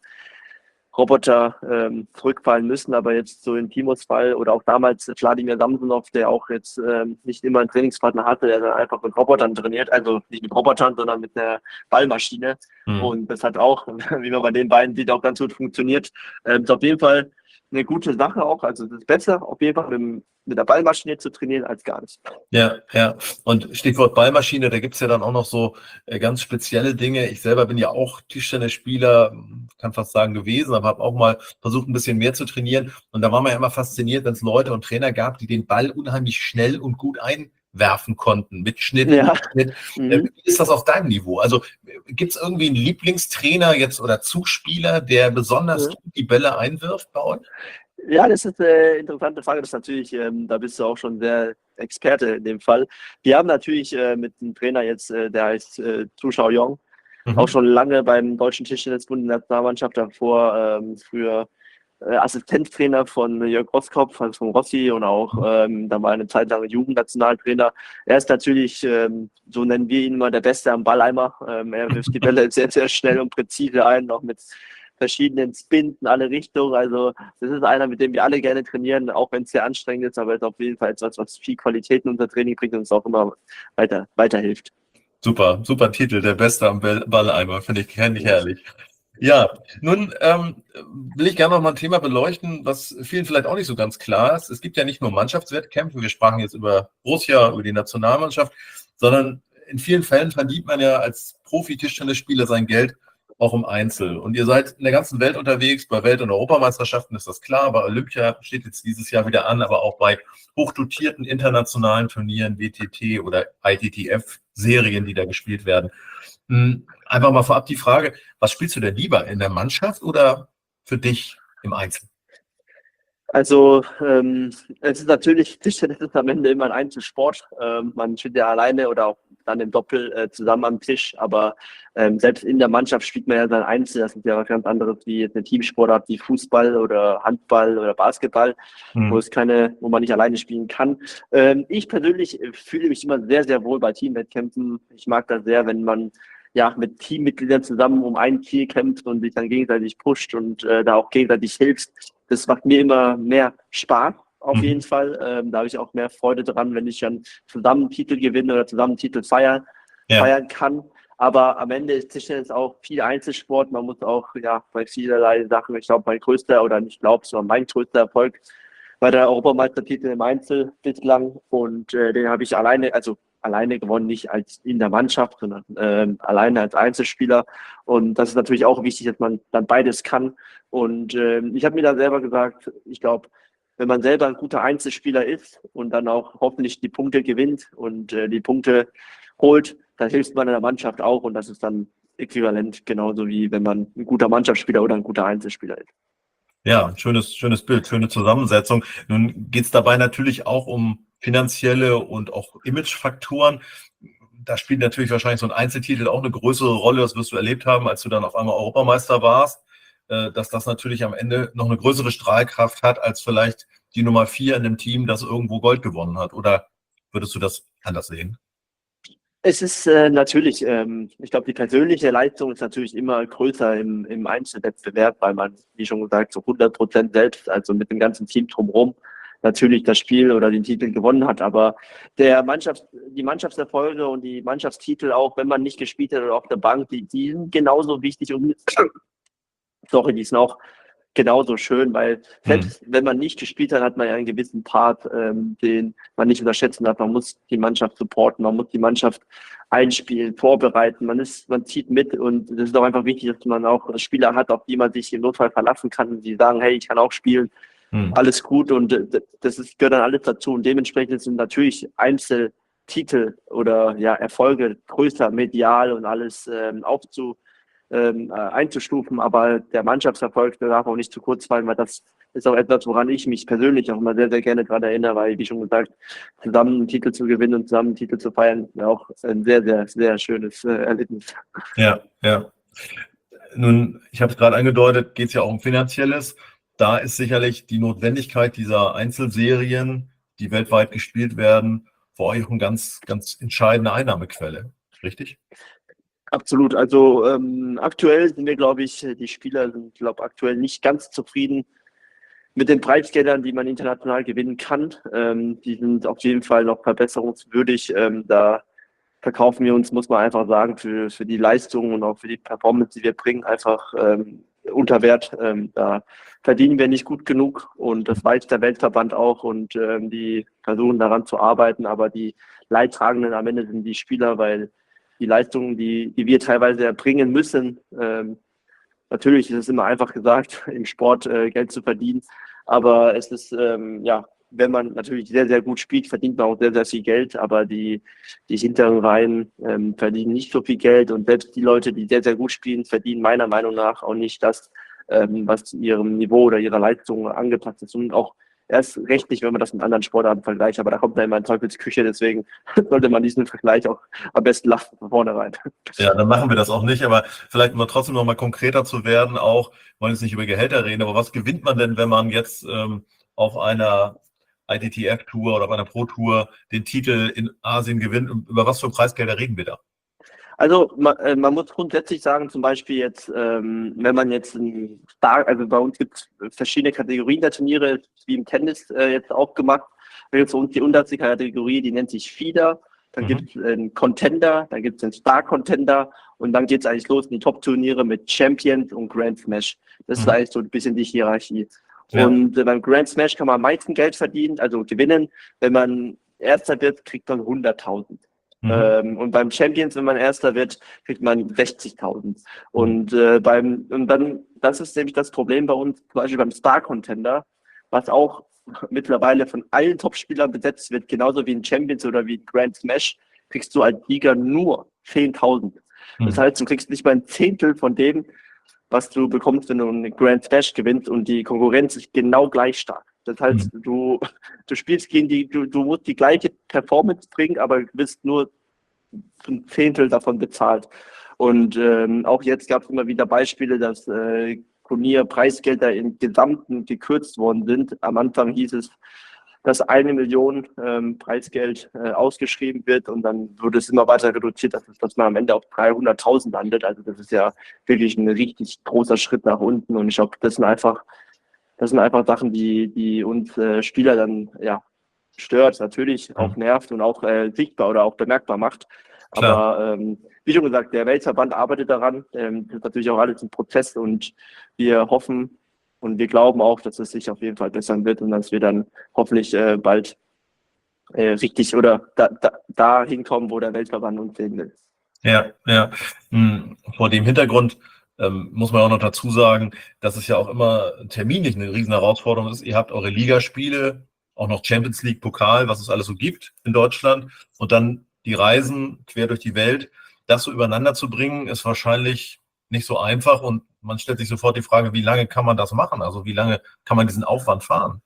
Roboter zurückfallen müssen, aber jetzt so in Timos Fall oder auch damals Wladimir Samsonov, der auch jetzt nicht immer einen Trainingspartner hatte, der dann einfach mit Robotern trainiert, also nicht mit Robotern, sondern mit einer Ballmaschine. Und das hat auch, wie man bei den beiden sieht, auch ganz gut funktioniert. Ist auf jeden Fall eine gute Sache auch, also es ist besser auf jeden Fall mit der Ballmaschine zu trainieren als gar nicht. Ja. Und Stichwort Ballmaschine, da gibt es ja dann auch noch so ganz spezielle Dinge. Ich selber bin ja auch Tischtennisspieler, kann fast sagen gewesen, aber habe auch mal versucht, ein bisschen mehr zu trainieren. Und da war man ja immer fasziniert, wenn es Leute und Trainer gab, die den Ball unheimlich schnell und gut einwerfen konnten, mit Schnitt. Ja. Wie ist das auf deinem Niveau? Also gibt es irgendwie einen Lieblingstrainer jetzt oder Zuspieler, der besonders gut die Bälle einwirft bei euch? Ja, das ist eine interessante Frage. Das ist natürlich, da bist du auch schon sehr Experte in dem Fall. Wir haben natürlich mit einem Trainer jetzt, der heißt Zhu Xiaoyong, auch schon lange beim Deutschen Tischtennisbund in der Nationalmannschaft, davor früher Assistenztrainer von Jörg Roskopf, also von Rossi und auch da war eine Zeit lang Jugendnationaltrainer. Er ist natürlich, so nennen wir ihn immer, der Beste am Balleimer. Er wirft die Bälle sehr, sehr schnell und präzise ein, auch mit verschiedenen Spins in alle Richtungen. Also das ist einer, mit dem wir alle gerne trainieren, auch wenn es sehr anstrengend ist, aber es ist auf jeden Fall etwas, was viel Qualität in unser Training bringt und uns auch immer weiterhilft. Super Titel, der Beste am Balleimer, finde ich herrlich. Ja, nun will ich gerne noch mal ein Thema beleuchten, was vielen vielleicht auch nicht so ganz klar ist. Es gibt ja nicht nur Mannschaftswettkämpfe, wir sprachen jetzt über Borussia, über die Nationalmannschaft, sondern in vielen Fällen verdient man ja als Profi-Tischtennisspieler sein Geld auch im Einzel. Und ihr seid in der ganzen Welt unterwegs, bei Welt- und Europameisterschaften ist das klar, bei Olympia steht jetzt dieses Jahr wieder an, aber auch bei hochdotierten internationalen Turnieren, WTT oder ITTF-Serien, die da gespielt werden. Einfach mal vorab die Frage, was spielst du denn lieber, in der Mannschaft oder für dich im Einzel? Also es ist natürlich, Tischtennis ist am Ende immer ein Einzelsport. Man steht ja alleine oder auch dann im Doppel zusammen am Tisch, aber selbst in der Mannschaft spielt man ja dann Einzel. Das ist ja was ganz anderes wie jetzt eine Teamsportart wie Fußball oder Handball oder Basketball, wo man nicht alleine spielen kann. Ich persönlich fühle mich immer sehr, sehr wohl bei Teamwettkämpfen. Ich mag das sehr, wenn man mit Teammitgliedern zusammen um ein Ziel kämpft und sich dann gegenseitig pusht und da auch gegenseitig hilft. Das macht mir immer mehr Spaß, auf jeden Fall. Da habe ich auch mehr Freude dran, wenn ich dann zusammen einen Titel gewinne oder zusammen einen Titel feiern kann. Aber am Ende ist Tischtennis auch viel Einzelsport. Man muss auch bei vielerlei Sachen, ich glaube, mein größter Erfolg war der Europameistertitel im Einzel bislang. Und den habe ich alleine gewonnen, nicht als in der Mannschaft, sondern alleine als Einzelspieler. Und das ist natürlich auch wichtig, dass man dann beides kann. Und ich habe mir da selber gesagt, ich glaube, wenn man selber ein guter Einzelspieler ist und dann auch hoffentlich die Punkte gewinnt und die Punkte holt, dann hilft man in der Mannschaft auch. Und das ist dann äquivalent, genauso wie wenn man ein guter Mannschaftsspieler oder ein guter Einzelspieler ist. Ja, schönes Bild, schöne Zusammensetzung. Nun geht es dabei natürlich auch um finanzielle und auch Imagefaktoren. Da spielt natürlich wahrscheinlich so ein Einzeltitel auch eine größere Rolle, das wirst du erlebt haben, als du dann auf einmal Europameister warst, dass das natürlich am Ende noch eine größere Strahlkraft hat, als vielleicht die Nummer 4 in dem Team, das irgendwo Gold gewonnen hat. Oder würdest du das anders sehen? Es ist natürlich, ich glaube, die persönliche Leistung ist natürlich immer größer im Einzelwettbewerb, weil man, wie schon gesagt, so 100% selbst, also mit dem ganzen Team drumherum, natürlich das Spiel oder den Titel gewonnen hat. Aber die Mannschaftserfolge und die Mannschaftstitel, auch wenn man nicht gespielt hat oder auf der Bank, die sind genauso wichtig und die sind auch genauso schön, weil selbst wenn man nicht gespielt hat, hat man ja einen gewissen Part, den man nicht unterschätzen darf. Man muss die Mannschaft supporten, man muss die Mannschaft einspielen, vorbereiten. Man zieht mit und das ist auch einfach wichtig, dass man auch Spieler hat, auf die man sich im Notfall verlassen kann, die sagen, hey, ich kann auch spielen, alles gut und gehört dann alles dazu und dementsprechend sind natürlich Einzeltitel oder ja Erfolge größer medial und alles einzustufen, aber der Mannschaftserfolg darf auch nicht zu kurz fallen, weil das ist auch etwas, woran ich mich persönlich auch immer sehr, sehr gerne gerade erinnere, weil, wie schon gesagt, zusammen einen Titel zu gewinnen und zusammen einen Titel zu feiern, ja auch ein sehr, sehr, sehr schönes Erlebnis. Ja, ja. Nun, ich habe es gerade angedeutet, geht es ja auch um Finanzielles. Da ist sicherlich die Notwendigkeit dieser Einzelserien, die weltweit gespielt werden, für euch auch eine ganz, ganz entscheidende Einnahmequelle. Richtig? Absolut. Also aktuell sind wir, glaube ich, die Spieler sind, glaube aktuell nicht ganz zufrieden mit den Preisgeldern, die man international gewinnen kann. Die sind auf jeden Fall noch verbesserungswürdig. Da verkaufen wir uns, muss man einfach sagen, für die Leistung und auch für die Performance, die wir bringen, einfach unter Wert. Da verdienen wir nicht gut genug und das weiß der Weltverband auch und die versuchen daran zu arbeiten, aber die Leidtragenden am Ende sind die Spieler, weil die Leistungen, die wir teilweise erbringen müssen, natürlich ist es immer einfach gesagt, im Sport Geld zu verdienen, aber es ist, wenn man natürlich sehr, sehr gut spielt, verdient man auch sehr, sehr viel Geld, aber die hinteren Reihen verdienen nicht so viel Geld und selbst die Leute, die sehr, sehr gut spielen, verdienen meiner Meinung nach auch nicht das, was ihrem Niveau oder ihrer Leistung angepasst ist und auch erst recht nicht, wenn man das mit anderen Sportarten vergleicht, aber da kommt dann immer in Teufelsküche, deswegen sollte man diesen Vergleich auch am besten lassen von vornherein. Ja, dann machen wir das auch nicht, aber vielleicht mal trotzdem noch mal konkreter zu werden, auch, wir wollen jetzt nicht über Gehälter reden, aber was gewinnt man denn, wenn man jetzt auf einer ITTF-Tour oder auf einer Pro-Tour den Titel in Asien gewinnt? Und über was für Preisgelder reden wir da? Also man muss grundsätzlich sagen, zum Beispiel jetzt, wenn man jetzt also bei uns gibt es verschiedene Kategorien der Turniere, wie im Tennis jetzt auch gemacht. Da gibt es uns die unterste Kategorie, die nennt sich Feeder. Dann gibt es einen Contender, dann gibt es einen Star-Contender und dann geht es eigentlich los in die Top-Turniere mit Champions und Grand Smash. Das ist eigentlich so ein bisschen die Hierarchie. Ja. Und beim Grand Smash kann man am meisten Geld verdienen, also gewinnen. Wenn man Erster wird, kriegt man 100.000. Und beim Champions, wenn man Erster wird, kriegt man 60.000. Und dann, das ist nämlich das Problem bei uns, zum Beispiel beim Star Contender, was auch mittlerweile von allen Topspielern besetzt wird, genauso wie in Champions oder wie in Grand Smash, kriegst du als Sieger nur 10.000. Das heißt, du kriegst nicht mal ein Zehntel von dem, was du bekommst, wenn du einen Grand Smash gewinnst und die Konkurrenz ist genau gleich stark. Das heißt, du spielst gegen du musst die gleiche Performance bringen, aber bist nur ein Zehntel davon bezahlt. Und auch jetzt gab es immer wieder Beispiele, dass Turnierpreisgelder im Gesamten gekürzt worden sind. Am Anfang hieß es, dass 1 Million Preisgeld ausgeschrieben wird und dann wurde es immer weiter reduziert, dass man am Ende auf 300.000 landet. Also das ist ja wirklich ein richtig großer Schritt nach unten und ich glaube, das sind einfach Sachen, die uns Spieler dann ja stört, natürlich auch nervt und auch sichtbar oder auch bemerkbar macht. Klar. Aber wie schon gesagt, der Weltverband arbeitet daran. Das ist natürlich auch alles ein Prozess und wir hoffen und wir glauben auch, dass es sich auf jeden Fall bessern wird und dass wir dann hoffentlich bald richtig oder da hinkommen, wo der Weltverband uns sehen will. Ja, ja. Vor dem Hintergrund muss man auch noch dazu sagen, dass es ja auch immer terminlich eine riesen Herausforderung ist. Ihr habt eure Ligaspiele, auch noch Champions League, Pokal, was es alles so gibt in Deutschland und dann die Reisen quer durch die Welt. Das so übereinander zu bringen, ist wahrscheinlich nicht so einfach und man stellt sich sofort die Frage, wie lange kann man das machen? Also wie lange kann man diesen Aufwand fahren?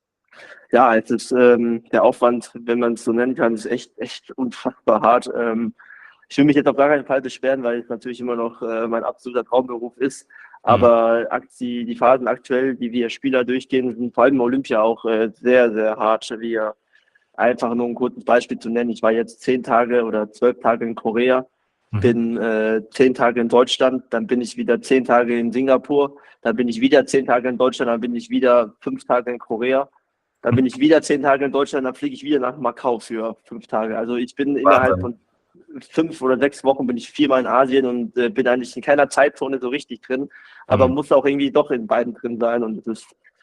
Ja, es ist der Aufwand, wenn man es so nennen kann, ist echt unfassbar hart. Ich will mich jetzt auf gar keinen Fall beschweren, weil es natürlich immer noch mein absoluter Traumberuf ist. Aber die Phasen aktuell, die wir Spieler durchgehen, sind vor allem Olympia auch sehr, sehr hart. Einfach nur ein kurzes Beispiel zu nennen. Ich war jetzt 10 Tage oder 12 Tage in Korea, bin 10 Tage in Deutschland, dann bin ich wieder 10 Tage in Singapur, dann bin ich wieder 10 Tage in Deutschland, dann bin ich wieder 5 Tage in Korea, dann bin ich wieder 10 Tage in Deutschland, dann fliege ich wieder nach Macau für 5 Tage. Also ich bin innerhalb von 5 oder 6 Wochen bin ich 4-mal in Asien und bin eigentlich in keiner Zeitzone so richtig drin, aber muss auch irgendwie doch in beiden drin sein und es ist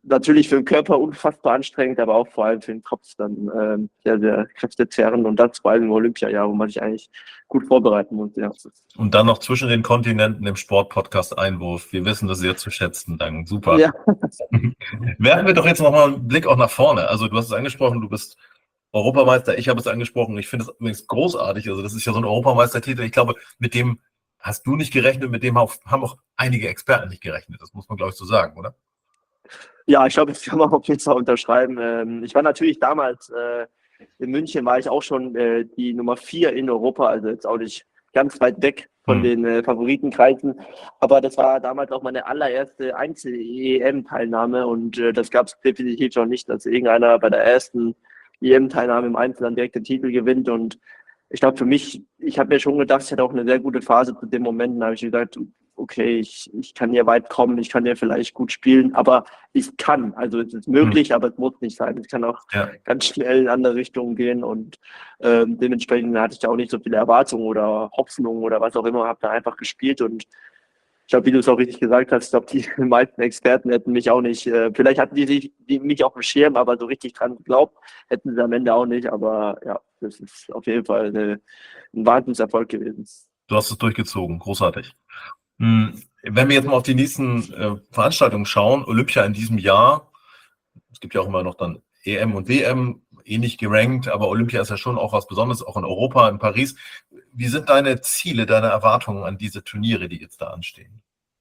natürlich für den Körper unfassbar anstrengend, aber auch vor allem für den Kopf dann sehr, sehr kräftezehrend und das vor allem im Olympiajahr, wo man sich eigentlich gut vorbereiten muss. Ja. Und dann noch zwischen den Kontinenten im Sportpodcast Einwurf. Wir wissen das sehr zu schätzen. Danke. Super. Ja. Werfen wir doch jetzt nochmal einen Blick auch nach vorne. Also du hast es angesprochen, du bist Europameister. Ich habe es angesprochen. Ich finde es übrigens großartig. Also das ist ja so ein Europameistertitel. Ich glaube, mit dem hast du nicht gerechnet, mit dem haben auch einige Experten nicht gerechnet. Das muss man, glaube ich, so sagen, oder? Ja, ich glaube, das kann man auf jeden Fall unterschreiben. Ich war natürlich damals in München, war ich auch schon die Nummer 4 in Europa, also jetzt auch nicht ganz weit weg von den Favoritenkreisen. Aber das war damals auch meine allererste Einzel-EM-Teilnahme und das gab es definitiv noch nicht, dass irgendeiner bei der ersten EM-Teilnahme im Einzel dann direkt den Titel gewinnt. Und ich glaube, für mich, ich habe mir schon gedacht, ich hatte auch eine sehr gute Phase zu dem Moment. Da habe ich gesagt, okay, ich kann hier weit kommen, ich kann hier vielleicht gut spielen, aber ich kann. Also es ist möglich, aber es muss nicht sein. Es kann auch ganz schnell in andere Richtungen gehen und dementsprechend hatte ich auch nicht so viele Erwartungen oder Hoffnungen oder was auch immer, habe da einfach gespielt und ich glaube, wie du es auch richtig gesagt hast, ich glaube, die meisten Experten hätten mich auch nicht, vielleicht hatten die mich auf dem Schirm, aber so richtig dran geglaubt, hätten sie am Ende auch nicht, aber ja, das ist auf jeden Fall ein Wahnsinnserfolg gewesen. Du hast es durchgezogen, großartig. Wenn wir jetzt mal auf die nächsten Veranstaltungen schauen, Olympia in diesem Jahr, es gibt ja auch immer noch dann EM und WM, ähnlich gerankt, aber Olympia ist ja schon auch was Besonderes, auch in Europa, in Paris. Wie sind deine Ziele, deine Erwartungen an diese Turniere, die jetzt da anstehen?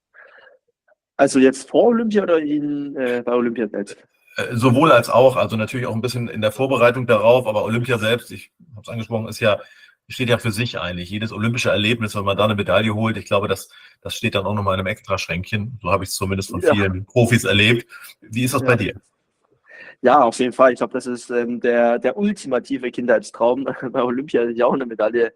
Also jetzt vor Olympia oder bei Olympia selbst? Sowohl als auch, also natürlich auch ein bisschen in der Vorbereitung darauf, aber Olympia selbst, ich habe es angesprochen, steht ja für sich eigentlich. Jedes olympische Erlebnis, wenn man da eine Medaille holt, ich glaube, das steht dann auch nochmal in einem Extraschränkchen. So habe ich es zumindest von vielen Profis erlebt. Wie ist das bei dir? Ja, auf jeden Fall. Ich glaube, das ist der ultimative Kindheitstraum, bei Olympia sich auch eine Medaille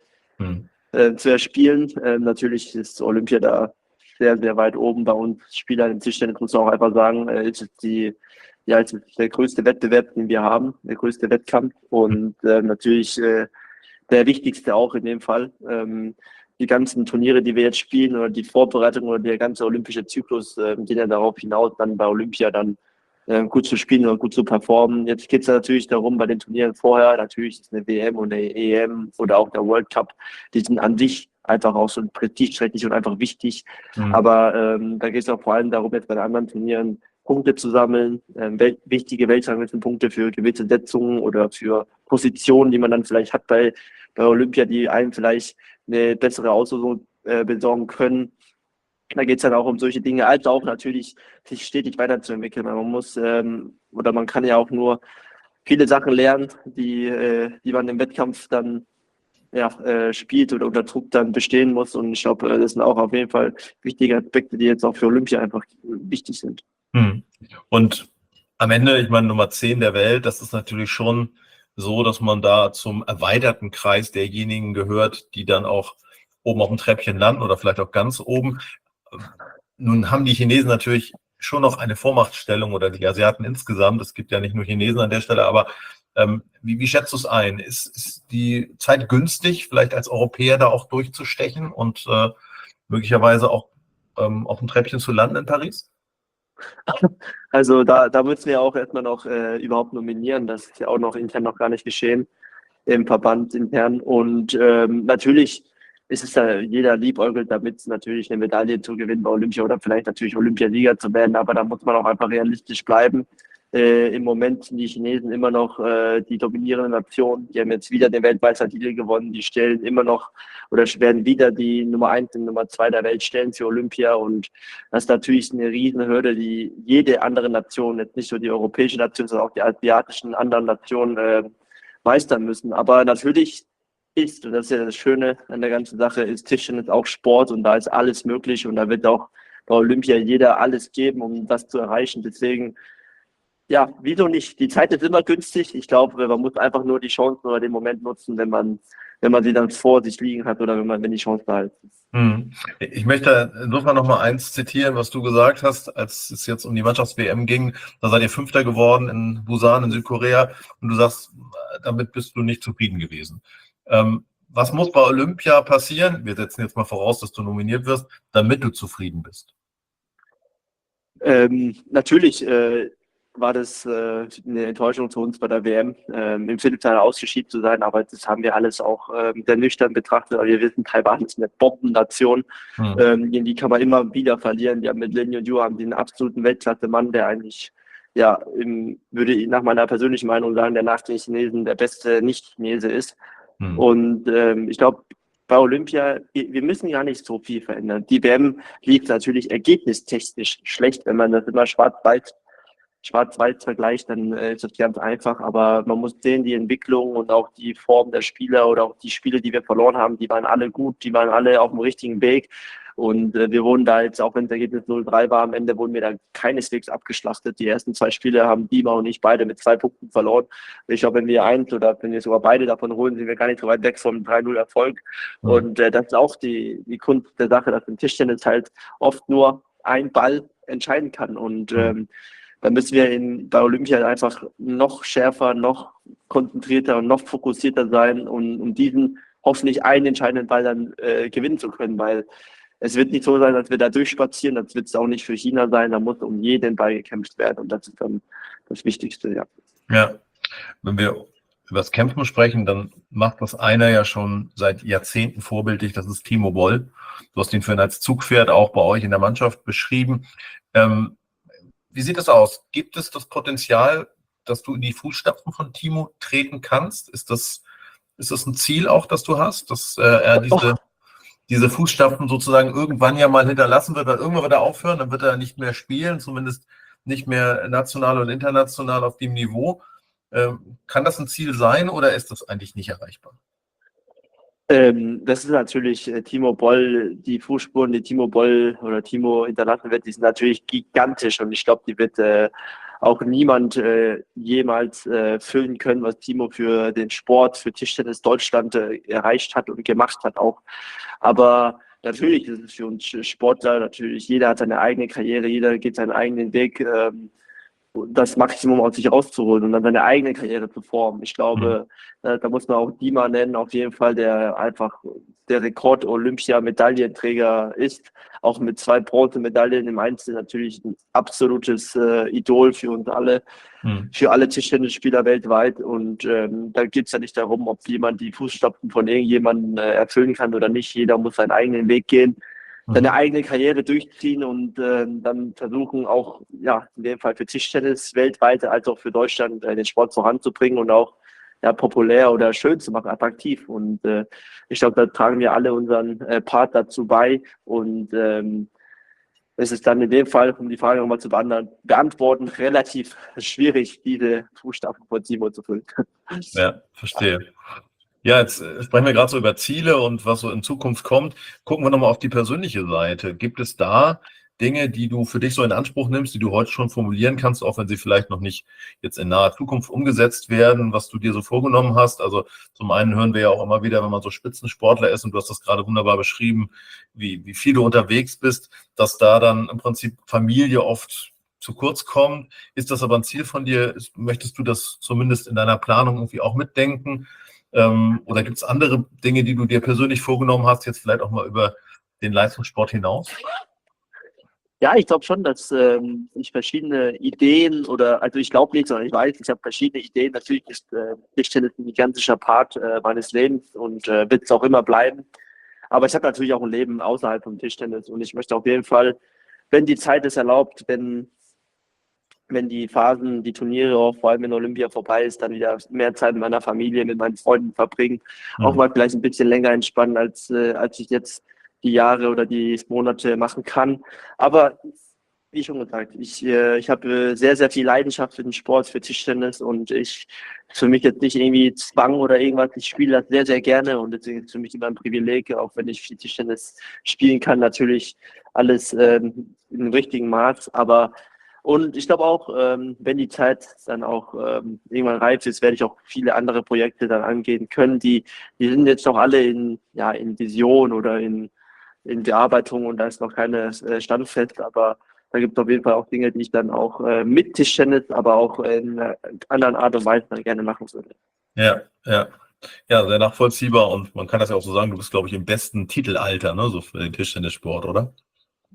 zu erspielen. Natürlich ist Olympia da sehr, sehr weit oben bei uns Spielern im Tischtennis, muss man auch einfach sagen, ist es es ist der größte Wettbewerb, den wir haben, der größte Wettkampf und natürlich der wichtigste auch in dem Fall. Die ganzen Turniere, die wir jetzt spielen oder die Vorbereitung oder der ganze olympische Zyklus gehen ja darauf hinaus, dann bei Olympia dann gut zu spielen und gut zu performen. Jetzt geht es natürlich darum, bei den Turnieren vorher, natürlich ist eine WM und eine EM oder auch der World Cup, die sind an sich einfach auch so prestigeträchtig und einfach wichtig. Aber da geht es auch vor allem darum, jetzt bei den anderen Turnieren Punkte zu sammeln, wichtige Weltranglistenpunkte für gewisse Setzungen oder für Positionen, die man dann vielleicht hat bei Olympia, die einem vielleicht eine bessere Auslosung besorgen können. Da geht es dann auch um solche Dinge, als auch natürlich sich stetig weiterzuentwickeln. Man muss oder man kann ja auch nur viele Sachen lernen, die man im Wettkampf dann spielt oder unter Druck dann bestehen muss. Und ich glaube, das sind auch auf jeden Fall wichtige Aspekte, die jetzt auch für Olympia einfach wichtig sind. Und am Ende, ich meine, Nummer 10 der Welt, das ist natürlich schon so, dass man da zum erweiterten Kreis derjenigen gehört, die dann auch oben auf dem Treppchen landen oder vielleicht auch ganz oben. Nun haben die Chinesen natürlich schon noch eine Vormachtstellung oder die Asiaten insgesamt. Es gibt ja nicht nur Chinesen an der Stelle, aber wie schätzt du es ein? Ist die Zeit günstig, vielleicht als Europäer da auch durchzustechen und möglicherweise auch auf dem Treppchen zu landen in Paris? Also da müssen wir auch erstmal noch überhaupt nominieren. Das ist ja auch noch intern noch gar nicht geschehen im Verband intern. Und natürlich ist es da, jeder liebäugelt damit, natürlich eine Medaille zu gewinnen bei Olympia oder vielleicht natürlich Olympiasieger zu werden. Aber da muss man auch einfach realistisch bleiben. Im Moment sind die Chinesen immer noch die dominierende Nation. Die haben jetzt wieder den Weltmeistertitel gewonnen. Die stellen immer noch oder werden wieder die Nummer 1 und Nummer 2 der Welt stellen für Olympia. Und das ist natürlich eine Riesenhürde, die jede andere Nation, jetzt nicht nur die europäische Nation, sondern auch die asiatischen anderen Nationen meistern müssen. Aber natürlich ist, und das ist ja das Schöne an der ganzen Sache, ist Tischtennis auch Sport und da ist alles möglich und da wird auch bei Olympia jeder alles geben, um das zu erreichen. Deswegen, ja, wieso nicht? Die Zeit ist immer günstig. Ich glaube, man muss einfach nur die Chancen oder den Moment nutzen, wenn man sie dann vor sich liegen hat oder wenn die Chance da ist. Ich möchte insofern noch mal eins zitieren, was du gesagt hast, als es jetzt um die Mannschafts-WM ging. Da seid ihr Fünfter geworden in Busan in Südkorea und du sagst, damit bist du nicht zufrieden gewesen. Was muss bei Olympia passieren? Wir setzen jetzt mal voraus, dass du nominiert wirst, damit du zufrieden bist. Natürlich war das eine Enttäuschung zu uns bei der WM, im Viertelfinale ausgeschieden zu sein, aber das haben wir alles auch sehr nüchtern betrachtet. Aber wir wissen, Taiwan ist eine Bombennation, gegen die kann man immer wieder verlieren. Die haben mit Lin Yunju haben den absoluten Weltklasse-Mann, der eigentlich, ja, würde ich nach meiner persönlichen Meinung sagen, der nach den Chinesen der beste Nicht-Chinese ist. Und ich glaube, bei Olympia, wir müssen gar nicht so viel verändern. Die WM lief natürlich ergebnistechnisch schlecht, wenn man das immer schwarz-weiß vergleicht, dann ist das ganz einfach, aber man muss sehen, die Entwicklung und auch die Form der Spieler oder auch die Spiele, die wir verloren haben, die waren alle gut, die waren alle auf dem richtigen Weg und wir wurden da jetzt, auch wenn das Ergebnis 0-3 war, am Ende wurden wir da keineswegs abgeschlachtet. Die ersten 2 Spiele haben Dima und ich beide mit 2 Punkten verloren. Ich glaube, wenn wir eins oder wenn wir sogar beide davon holen, sind wir gar nicht so weit weg vom 3-0 Erfolg. Und das ist auch die Kunst der Sache, dass im Tischtennis halt oft nur ein Ball entscheiden kann und da müssen wir bei Olympia einfach noch schärfer, noch konzentrierter und noch fokussierter sein, um diesen hoffentlich einen entscheidenden Ball dann gewinnen zu können, weil es wird nicht so sein, dass wir da durchspazieren, das wird es auch nicht für China sein, da muss um jeden Ball gekämpft werden und das ist dann das Wichtigste, ja. Ja, wenn wir über das Kämpfen sprechen, dann macht das einer ja schon seit Jahrzehnten vorbildlich, das ist Timo Boll. Du hast ihn vorhin als Zugpferd auch bei euch in der Mannschaft beschrieben. Wie sieht das aus? Gibt es das Potenzial, dass du in die Fußstapfen von Timo treten kannst? Ist das ein Ziel auch, das du hast, dass er diese Fußstapfen sozusagen irgendwann ja mal hinterlassen wird, weil irgendwann wird er aufhören, dann wird er nicht mehr spielen, zumindest nicht mehr national und international auf dem Niveau. Kann das ein Ziel sein oder ist das eigentlich nicht erreichbar? Das ist natürlich Timo Boll, die Fußspuren, die Timo Boll oder Timo hinterlassen wird, die sind natürlich gigantisch und ich glaube, die wird auch niemand jemals füllen können, was Timo für den Sport, für Tischtennis Deutschland erreicht hat und gemacht hat auch. Aber natürlich ist es für uns Sportler, natürlich jeder hat seine eigene Karriere, jeder geht seinen eigenen Weg, das Maximum aus sich rauszuholen und dann seine eigene Karriere zu formen. Ich glaube, da muss man auch Dima nennen, auf jeden Fall, der einfach der Rekord-Olympia-Medaillenträger ist, auch mit 2 Bronzemedaillen im Einzel natürlich ein absolutes Idol für uns alle, für alle Tischtennisspieler weltweit und da geht es ja nicht darum, ob jemand die Fußstapfen von irgendjemandem erfüllen kann oder nicht. Jeder muss seinen eigenen Weg gehen, seine eigene Karriere durchziehen und dann versuchen auch, ja, in dem Fall für Tischtennis weltweit als auch für Deutschland den Sport voranzubringen und auch ja, populär oder schön zu machen, attraktiv. Und ich glaube, da tragen wir alle unseren Part dazu bei und es ist dann in dem Fall, um die Frage nochmal zu beantworten, relativ schwierig, diese Fußstapfen von Timo zu füllen. Ja, verstehe. Ja, jetzt sprechen wir gerade so über Ziele und was so in Zukunft kommt. Gucken wir nochmal auf die persönliche Seite. Gibt es da Dinge, die du für dich so in Anspruch nimmst, die du heute schon formulieren kannst, auch wenn sie vielleicht noch nicht jetzt in naher Zukunft umgesetzt werden, was du dir so vorgenommen hast? Also zum einen hören wir ja auch immer wieder, wenn man so Spitzensportler ist, und du hast das gerade wunderbar beschrieben, wie viel du unterwegs bist, dass da dann im Prinzip Familie oft zu kurz kommt. Ist das aber ein Ziel von dir? Möchtest du das zumindest in deiner Planung irgendwie auch mitdenken? Oder gibt es andere Dinge, die du dir persönlich vorgenommen hast, jetzt vielleicht auch mal über den Leistungssport hinaus? Ja, ich glaube schon, dass ich verschiedene Ideen also ich glaube nicht, sondern ich weiß, ich habe verschiedene Ideen. Natürlich ist Tischtennis ein gigantischer Part meines Lebens und wird es auch immer bleiben. Aber ich habe natürlich auch ein Leben außerhalb vom Tischtennis und ich möchte auf jeden Fall, wenn die Zeit es erlaubt, wenn die Phasen, die Turniere, auch vor allem in Olympia vorbei ist, dann wieder mehr Zeit mit meiner Familie, mit meinen Freunden verbringen. Auch mal vielleicht ein bisschen länger entspannen, als ich jetzt die Jahre oder die Monate machen kann. Aber wie schon gesagt, ich habe sehr, sehr viel Leidenschaft für den Sport, für Tischtennis und für mich jetzt nicht irgendwie Zwang oder irgendwas. Ich spiele das sehr, sehr gerne und deswegen ist es für mich immer ein Privileg, auch wenn ich viel Tischtennis spielen kann, natürlich alles in dem richtigen Maß. Und ich glaube auch, wenn die Zeit dann auch irgendwann reif ist, werde ich auch viele andere Projekte dann angehen können. Die sind jetzt noch alle in Vision oder in Bearbeitung und da ist noch keine standfest, aber da gibt es auf jeden Fall auch Dinge, die ich dann auch mit Tischtennis, aber auch in anderen Art und Weise dann gerne machen würde. Ja, ja. Ja, sehr nachvollziehbar und man kann das ja auch so sagen, du bist, glaube ich, im besten Titelalter, ne, so für den Tischtennissport, oder?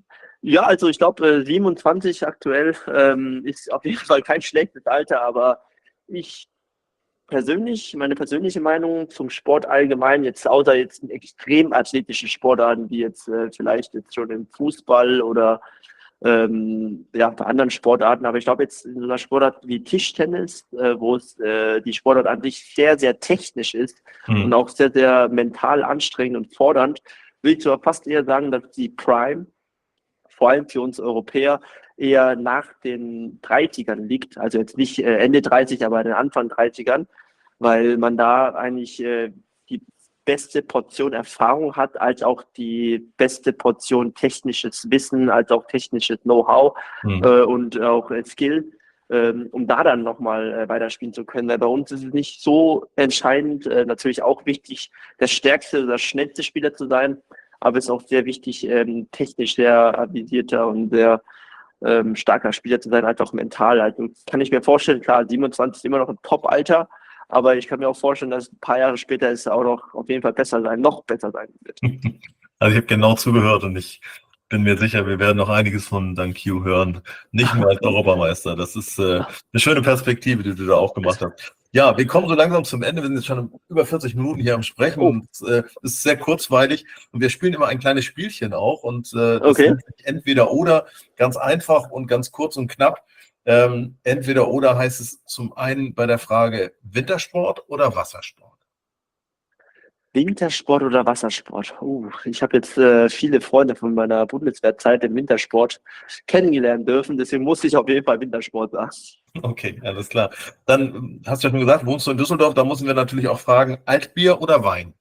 Ja, also ich glaube, 27 aktuell ist auf jeden Fall kein schlechtes Alter, aber ich meine persönliche Meinung zum Sport allgemein, jetzt außer jetzt in extrem athletischen Sportarten, wie jetzt vielleicht jetzt schon im Fußball oder ja, bei anderen Sportarten, aber ich glaube jetzt in so einer Sportart wie Tischtennis, wo es die Sportart an sich sehr, sehr technisch ist und Hm. auch sehr, sehr mental anstrengend und fordernd, würde ich sogar fast eher sagen, dass die Prime vor allem für uns Europäer eher nach den 30ern liegt. Also jetzt nicht Ende 30, aber den Anfang 30ern, weil man da eigentlich die beste Portion Erfahrung hat, als auch die beste Portion technisches Wissen, als auch technisches Know-how Hm. und auch Skill, um da dann nochmal weiterspielen zu können. Weil bei uns ist es nicht so entscheidend, natürlich auch wichtig, der stärkste oder schnellste Spieler zu sein, aber es ist auch sehr wichtig, technisch sehr avisierter und sehr starker Spieler zu sein, halt auch mental. Also kann ich mir vorstellen, klar, 27 ist immer noch ein Top-Alter, aber ich kann mir auch vorstellen, dass ein paar Jahre später es auch noch auf jeden Fall noch besser sein wird. Also ich habe genau zugehört und ich bin mir sicher, wir werden noch einiges von Dan Q hören. Nicht nur als Europameister. Das ist eine schöne Perspektive, die du da auch gemacht hast. Ja, wir kommen so langsam zum Ende. Wir sind jetzt schon über 40 Minuten hier am Sprechen Oh, und es ist sehr kurzweilig und wir spielen immer ein kleines Spielchen auch und das okay. nennt sich entweder oder, ganz einfach und ganz kurz und knapp. Entweder oder heißt es zum einen bei der Frage Wintersport oder Wassersport. Wintersport oder Wassersport? Ich habe jetzt viele Freunde von meiner Bundeswehrzeit im Wintersport kennengelernt dürfen, deswegen muss ich auf jeden Fall Wintersport sagen. Okay, alles klar. Dann hast du ja schon gesagt, wohnst du in Düsseldorf, da müssen wir natürlich auch fragen, Altbier oder Wein?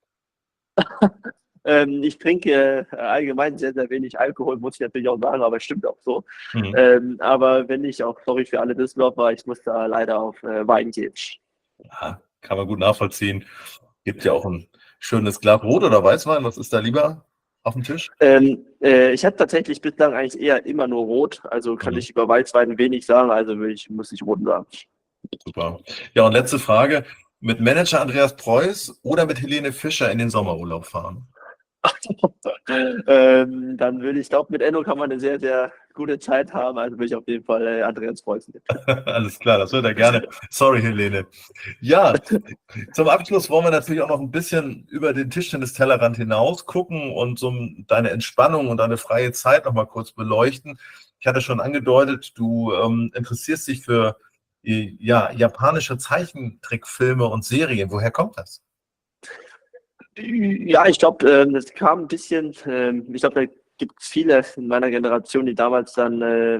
Ich trinke allgemein sehr, sehr wenig Alkohol, muss ich natürlich auch sagen, aber es stimmt auch so. Mhm. Aber wenn ich auch, sorry für alle Düsseldorfer, ich muss da leider auf Wein gehen. Ja, kann man gut nachvollziehen. Gibt ja auch ein schönes Glas Rot oder Weißwein. Was ist da lieber auf dem Tisch? Ich hatte tatsächlich bislang eigentlich eher immer nur Rot, also kann Mhm. ich über Weißwein wenig sagen, also muss ich Rot sagen. Super. Ja, und letzte Frage. Mit Manager Andreas Preuß oder mit Helene Fischer in den Sommerurlaub fahren? Dann würde ich glaube, mit Enno kann man eine sehr, sehr gute Zeit haben, also würde ich auf jeden Fall Andreas Preußen nehmen. Alles klar, das hört er gerne. Sorry, Helene. Ja, zum Abschluss wollen wir natürlich auch noch ein bisschen über den Tischtennis-Tellerrand hinaus gucken und so deine Entspannung und deine freie Zeit noch mal kurz beleuchten. Ich hatte schon angedeutet, du interessierst dich für ja, japanische Zeichentrickfilme und Serien. Woher kommt das? Ja, ich glaube, das kam ein bisschen, ich glaube, da gibt es viele in meiner Generation, die damals dann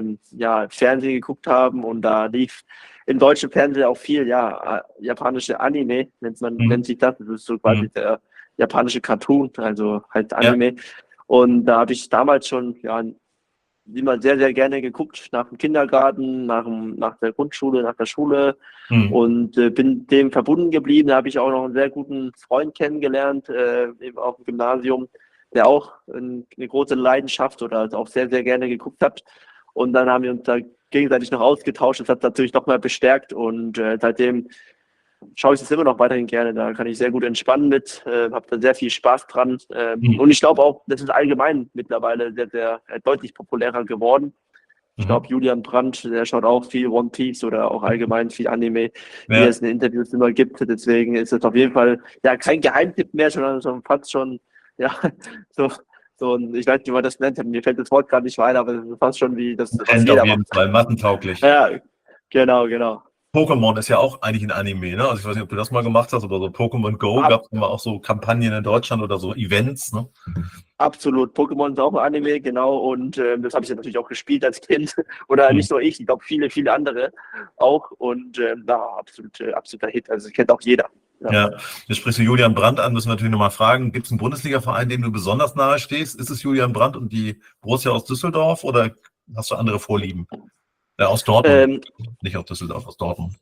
ja, Fernsehen geguckt haben und da lief im deutschen Fernsehen auch viel, ja, japanische Anime, nennt Mhm. sich das. Das ist so quasi Mhm. der japanische Cartoon, also halt Ja. Anime. Und da habe ich damals schon, ja, immer sehr, sehr gerne geguckt, nach dem Kindergarten, nach der Grundschule, nach der Schule Mhm. und bin dem verbunden geblieben. Da habe ich auch noch einen sehr guten Freund kennengelernt, eben auch im Gymnasium, der auch eine große Leidenschaft oder also auch sehr, sehr gerne geguckt hat. Und dann haben wir uns da gegenseitig noch ausgetauscht. Das hat natürlich noch mal bestärkt und seitdem schaue ich das immer noch weiterhin gerne. Da kann ich sehr gut entspannen mit, habe da sehr viel Spaß dran. Mhm. Und ich glaube auch, das ist allgemein mittlerweile sehr, sehr deutlich populärer geworden. Ich glaube, Mhm. Julian Brandt, der schaut auch viel One Piece oder auch allgemein viel Anime, wie er Ja. es in den Interviews immer gibt. Deswegen ist es auf jeden Fall ja kein Geheimtipp mehr, sondern so fast schon, ja, so, so ein, ich weiß nicht, wie man das nennt, mir fällt das Wort gerade nicht weiter, aber das ist fast schon wie das, was Trend auf jeder jeden macht. Fall, massentauglich. Ja, genau, genau. Pokémon ist ja auch eigentlich ein Anime, ne? Also ich weiß nicht, ob du das mal gemacht hast, aber so Pokémon Go gab es immer auch so Kampagnen in Deutschland oder so Events, ne? Absolut. Pokémon ist auch ein Anime, genau. Und das habe ich ja natürlich auch gespielt als Kind. Oder Hm. nicht nur ich glaube viele, viele andere auch. Und absoluter Hit. Also kennt auch jeder. Ja. Ja, jetzt sprichst du Julian Brandt an, müssen wir natürlich nochmal fragen, gibt es einen Bundesliga-Verein, dem du besonders nahe stehst? Ist es Julian Brandt und die Borussia aus Düsseldorf oder hast du andere Vorlieben? Aus Dortmund, Ähm, nicht aus Düsseldorf, aus Dortmund.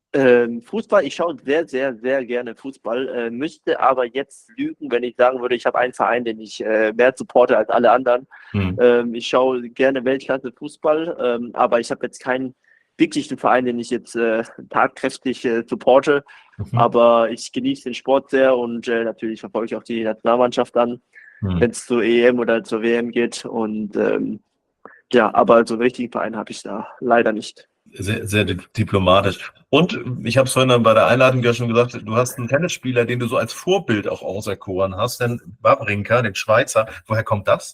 Fußball, ich schaue sehr, sehr, sehr gerne Fußball, müsste aber jetzt lügen, wenn ich sagen würde, ich habe einen Verein, den ich mehr supporte als alle anderen. Hm. Ich schaue gerne Weltklasse Fußball, aber ich habe jetzt keinen wirklichen Verein, den ich jetzt tatkräftig supporte. Mhm. Aber ich genieße den Sport sehr und natürlich verfolge ich auch die Nationalmannschaft an, Hm. wenn es zur EM oder zur WM geht. Und Ja, aber so einen richtigen Verein habe ich da leider nicht. Sehr, sehr diplomatisch. Und ich habe es vorhin dann bei der Einladung ja schon gesagt, du hast einen Tennisspieler, den du so als Vorbild auch auserkoren hast, den Wawrinka, den Schweizer. Woher kommt das?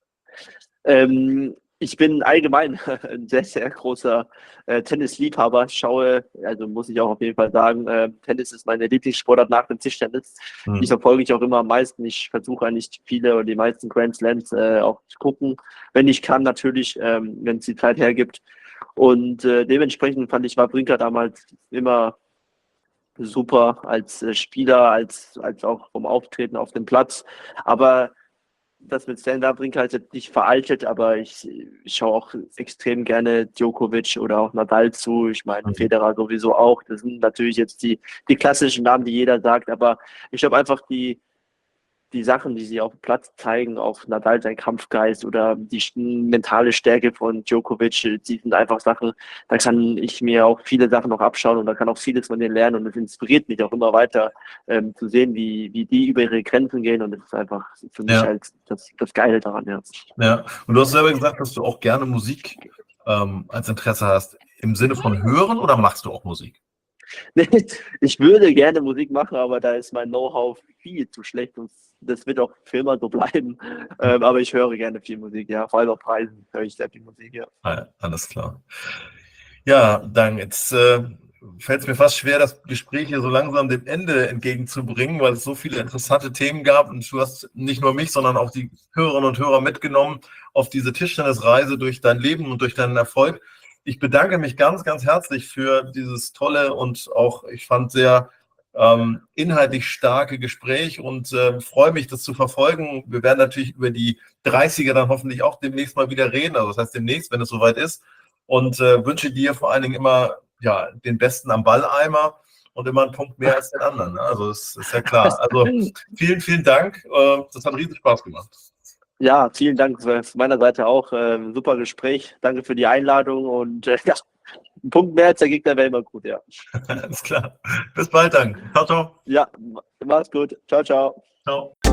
Ich bin allgemein ein sehr, sehr großer Tennisliebhaber. Ich schaue, also muss ich auch auf jeden Fall sagen, Tennis ist meine Lieblingssportart nach dem Tischtennis. Die verfolge ich auch immer am meisten. Ich versuche eigentlich viele oder die meisten Grand Slams auch zu gucken, wenn ich kann natürlich, wenn es die Zeit hergibt. Und dementsprechend fand ich Wawrinka damals immer super als Spieler, als auch vom Auftreten auf dem Platz. Aber das mit Stan Wawrinka ist jetzt nicht veraltet, aber ich schaue auch extrem gerne Djokovic oder auch Nadal zu. Ich meine, Federer sowieso auch. Das sind natürlich jetzt die klassischen Namen, die jeder sagt, aber ich habe einfach die Sachen, die sie auf dem Platz zeigen, auch Nadal sein Kampfgeist oder die mentale Stärke von Djokovic, die sind einfach Sachen, da kann ich mir auch viele Sachen noch abschauen und da kann auch vieles von denen lernen und es inspiriert mich auch immer weiter zu sehen, wie die über ihre Grenzen gehen und das ist einfach für mich halt das Geile daran, ja. Ja, und du hast selber gesagt, dass du auch gerne Musik als Interesse hast. Im Sinne von hören oder machst du auch Musik? Ich würde gerne Musik machen, aber da ist mein Know-how viel zu schlecht und das wird auch für immer so bleiben. Aber ich höre gerne viel Musik, ja. Vor allem auf Reisen höre ich sehr viel Musik, ja. Ah, alles klar. Ja, dann jetzt fällt es mir fast schwer, das Gespräch hier so langsam dem Ende entgegenzubringen, weil es so viele interessante Themen gab und du hast nicht nur mich, sondern auch die Hörerinnen und Hörer mitgenommen auf diese Tischtennisreise durch dein Leben und durch deinen Erfolg. Ich bedanke mich ganz, ganz herzlich für dieses tolle und auch, ich fand, sehr inhaltlich starke Gespräch und freue mich, das zu verfolgen. Wir werden natürlich über die 30er dann hoffentlich auch demnächst mal wieder reden, also das heißt demnächst, wenn es soweit ist. Und wünsche dir vor allen Dingen immer den Besten am Balleimer und immer einen Punkt mehr als den anderen. Ne? Also das ist ja klar. Also vielen, vielen Dank. Das hat riesen Spaß gemacht. Ja, vielen Dank von meiner Seite auch. Super Gespräch. Danke für die Einladung und ja, ein Punkt mehr als der Gegner wäre immer gut, ja. Alles klar. Bis bald dann. Ciao, ciao. Ja, mach's gut. Ciao, ciao. Ciao.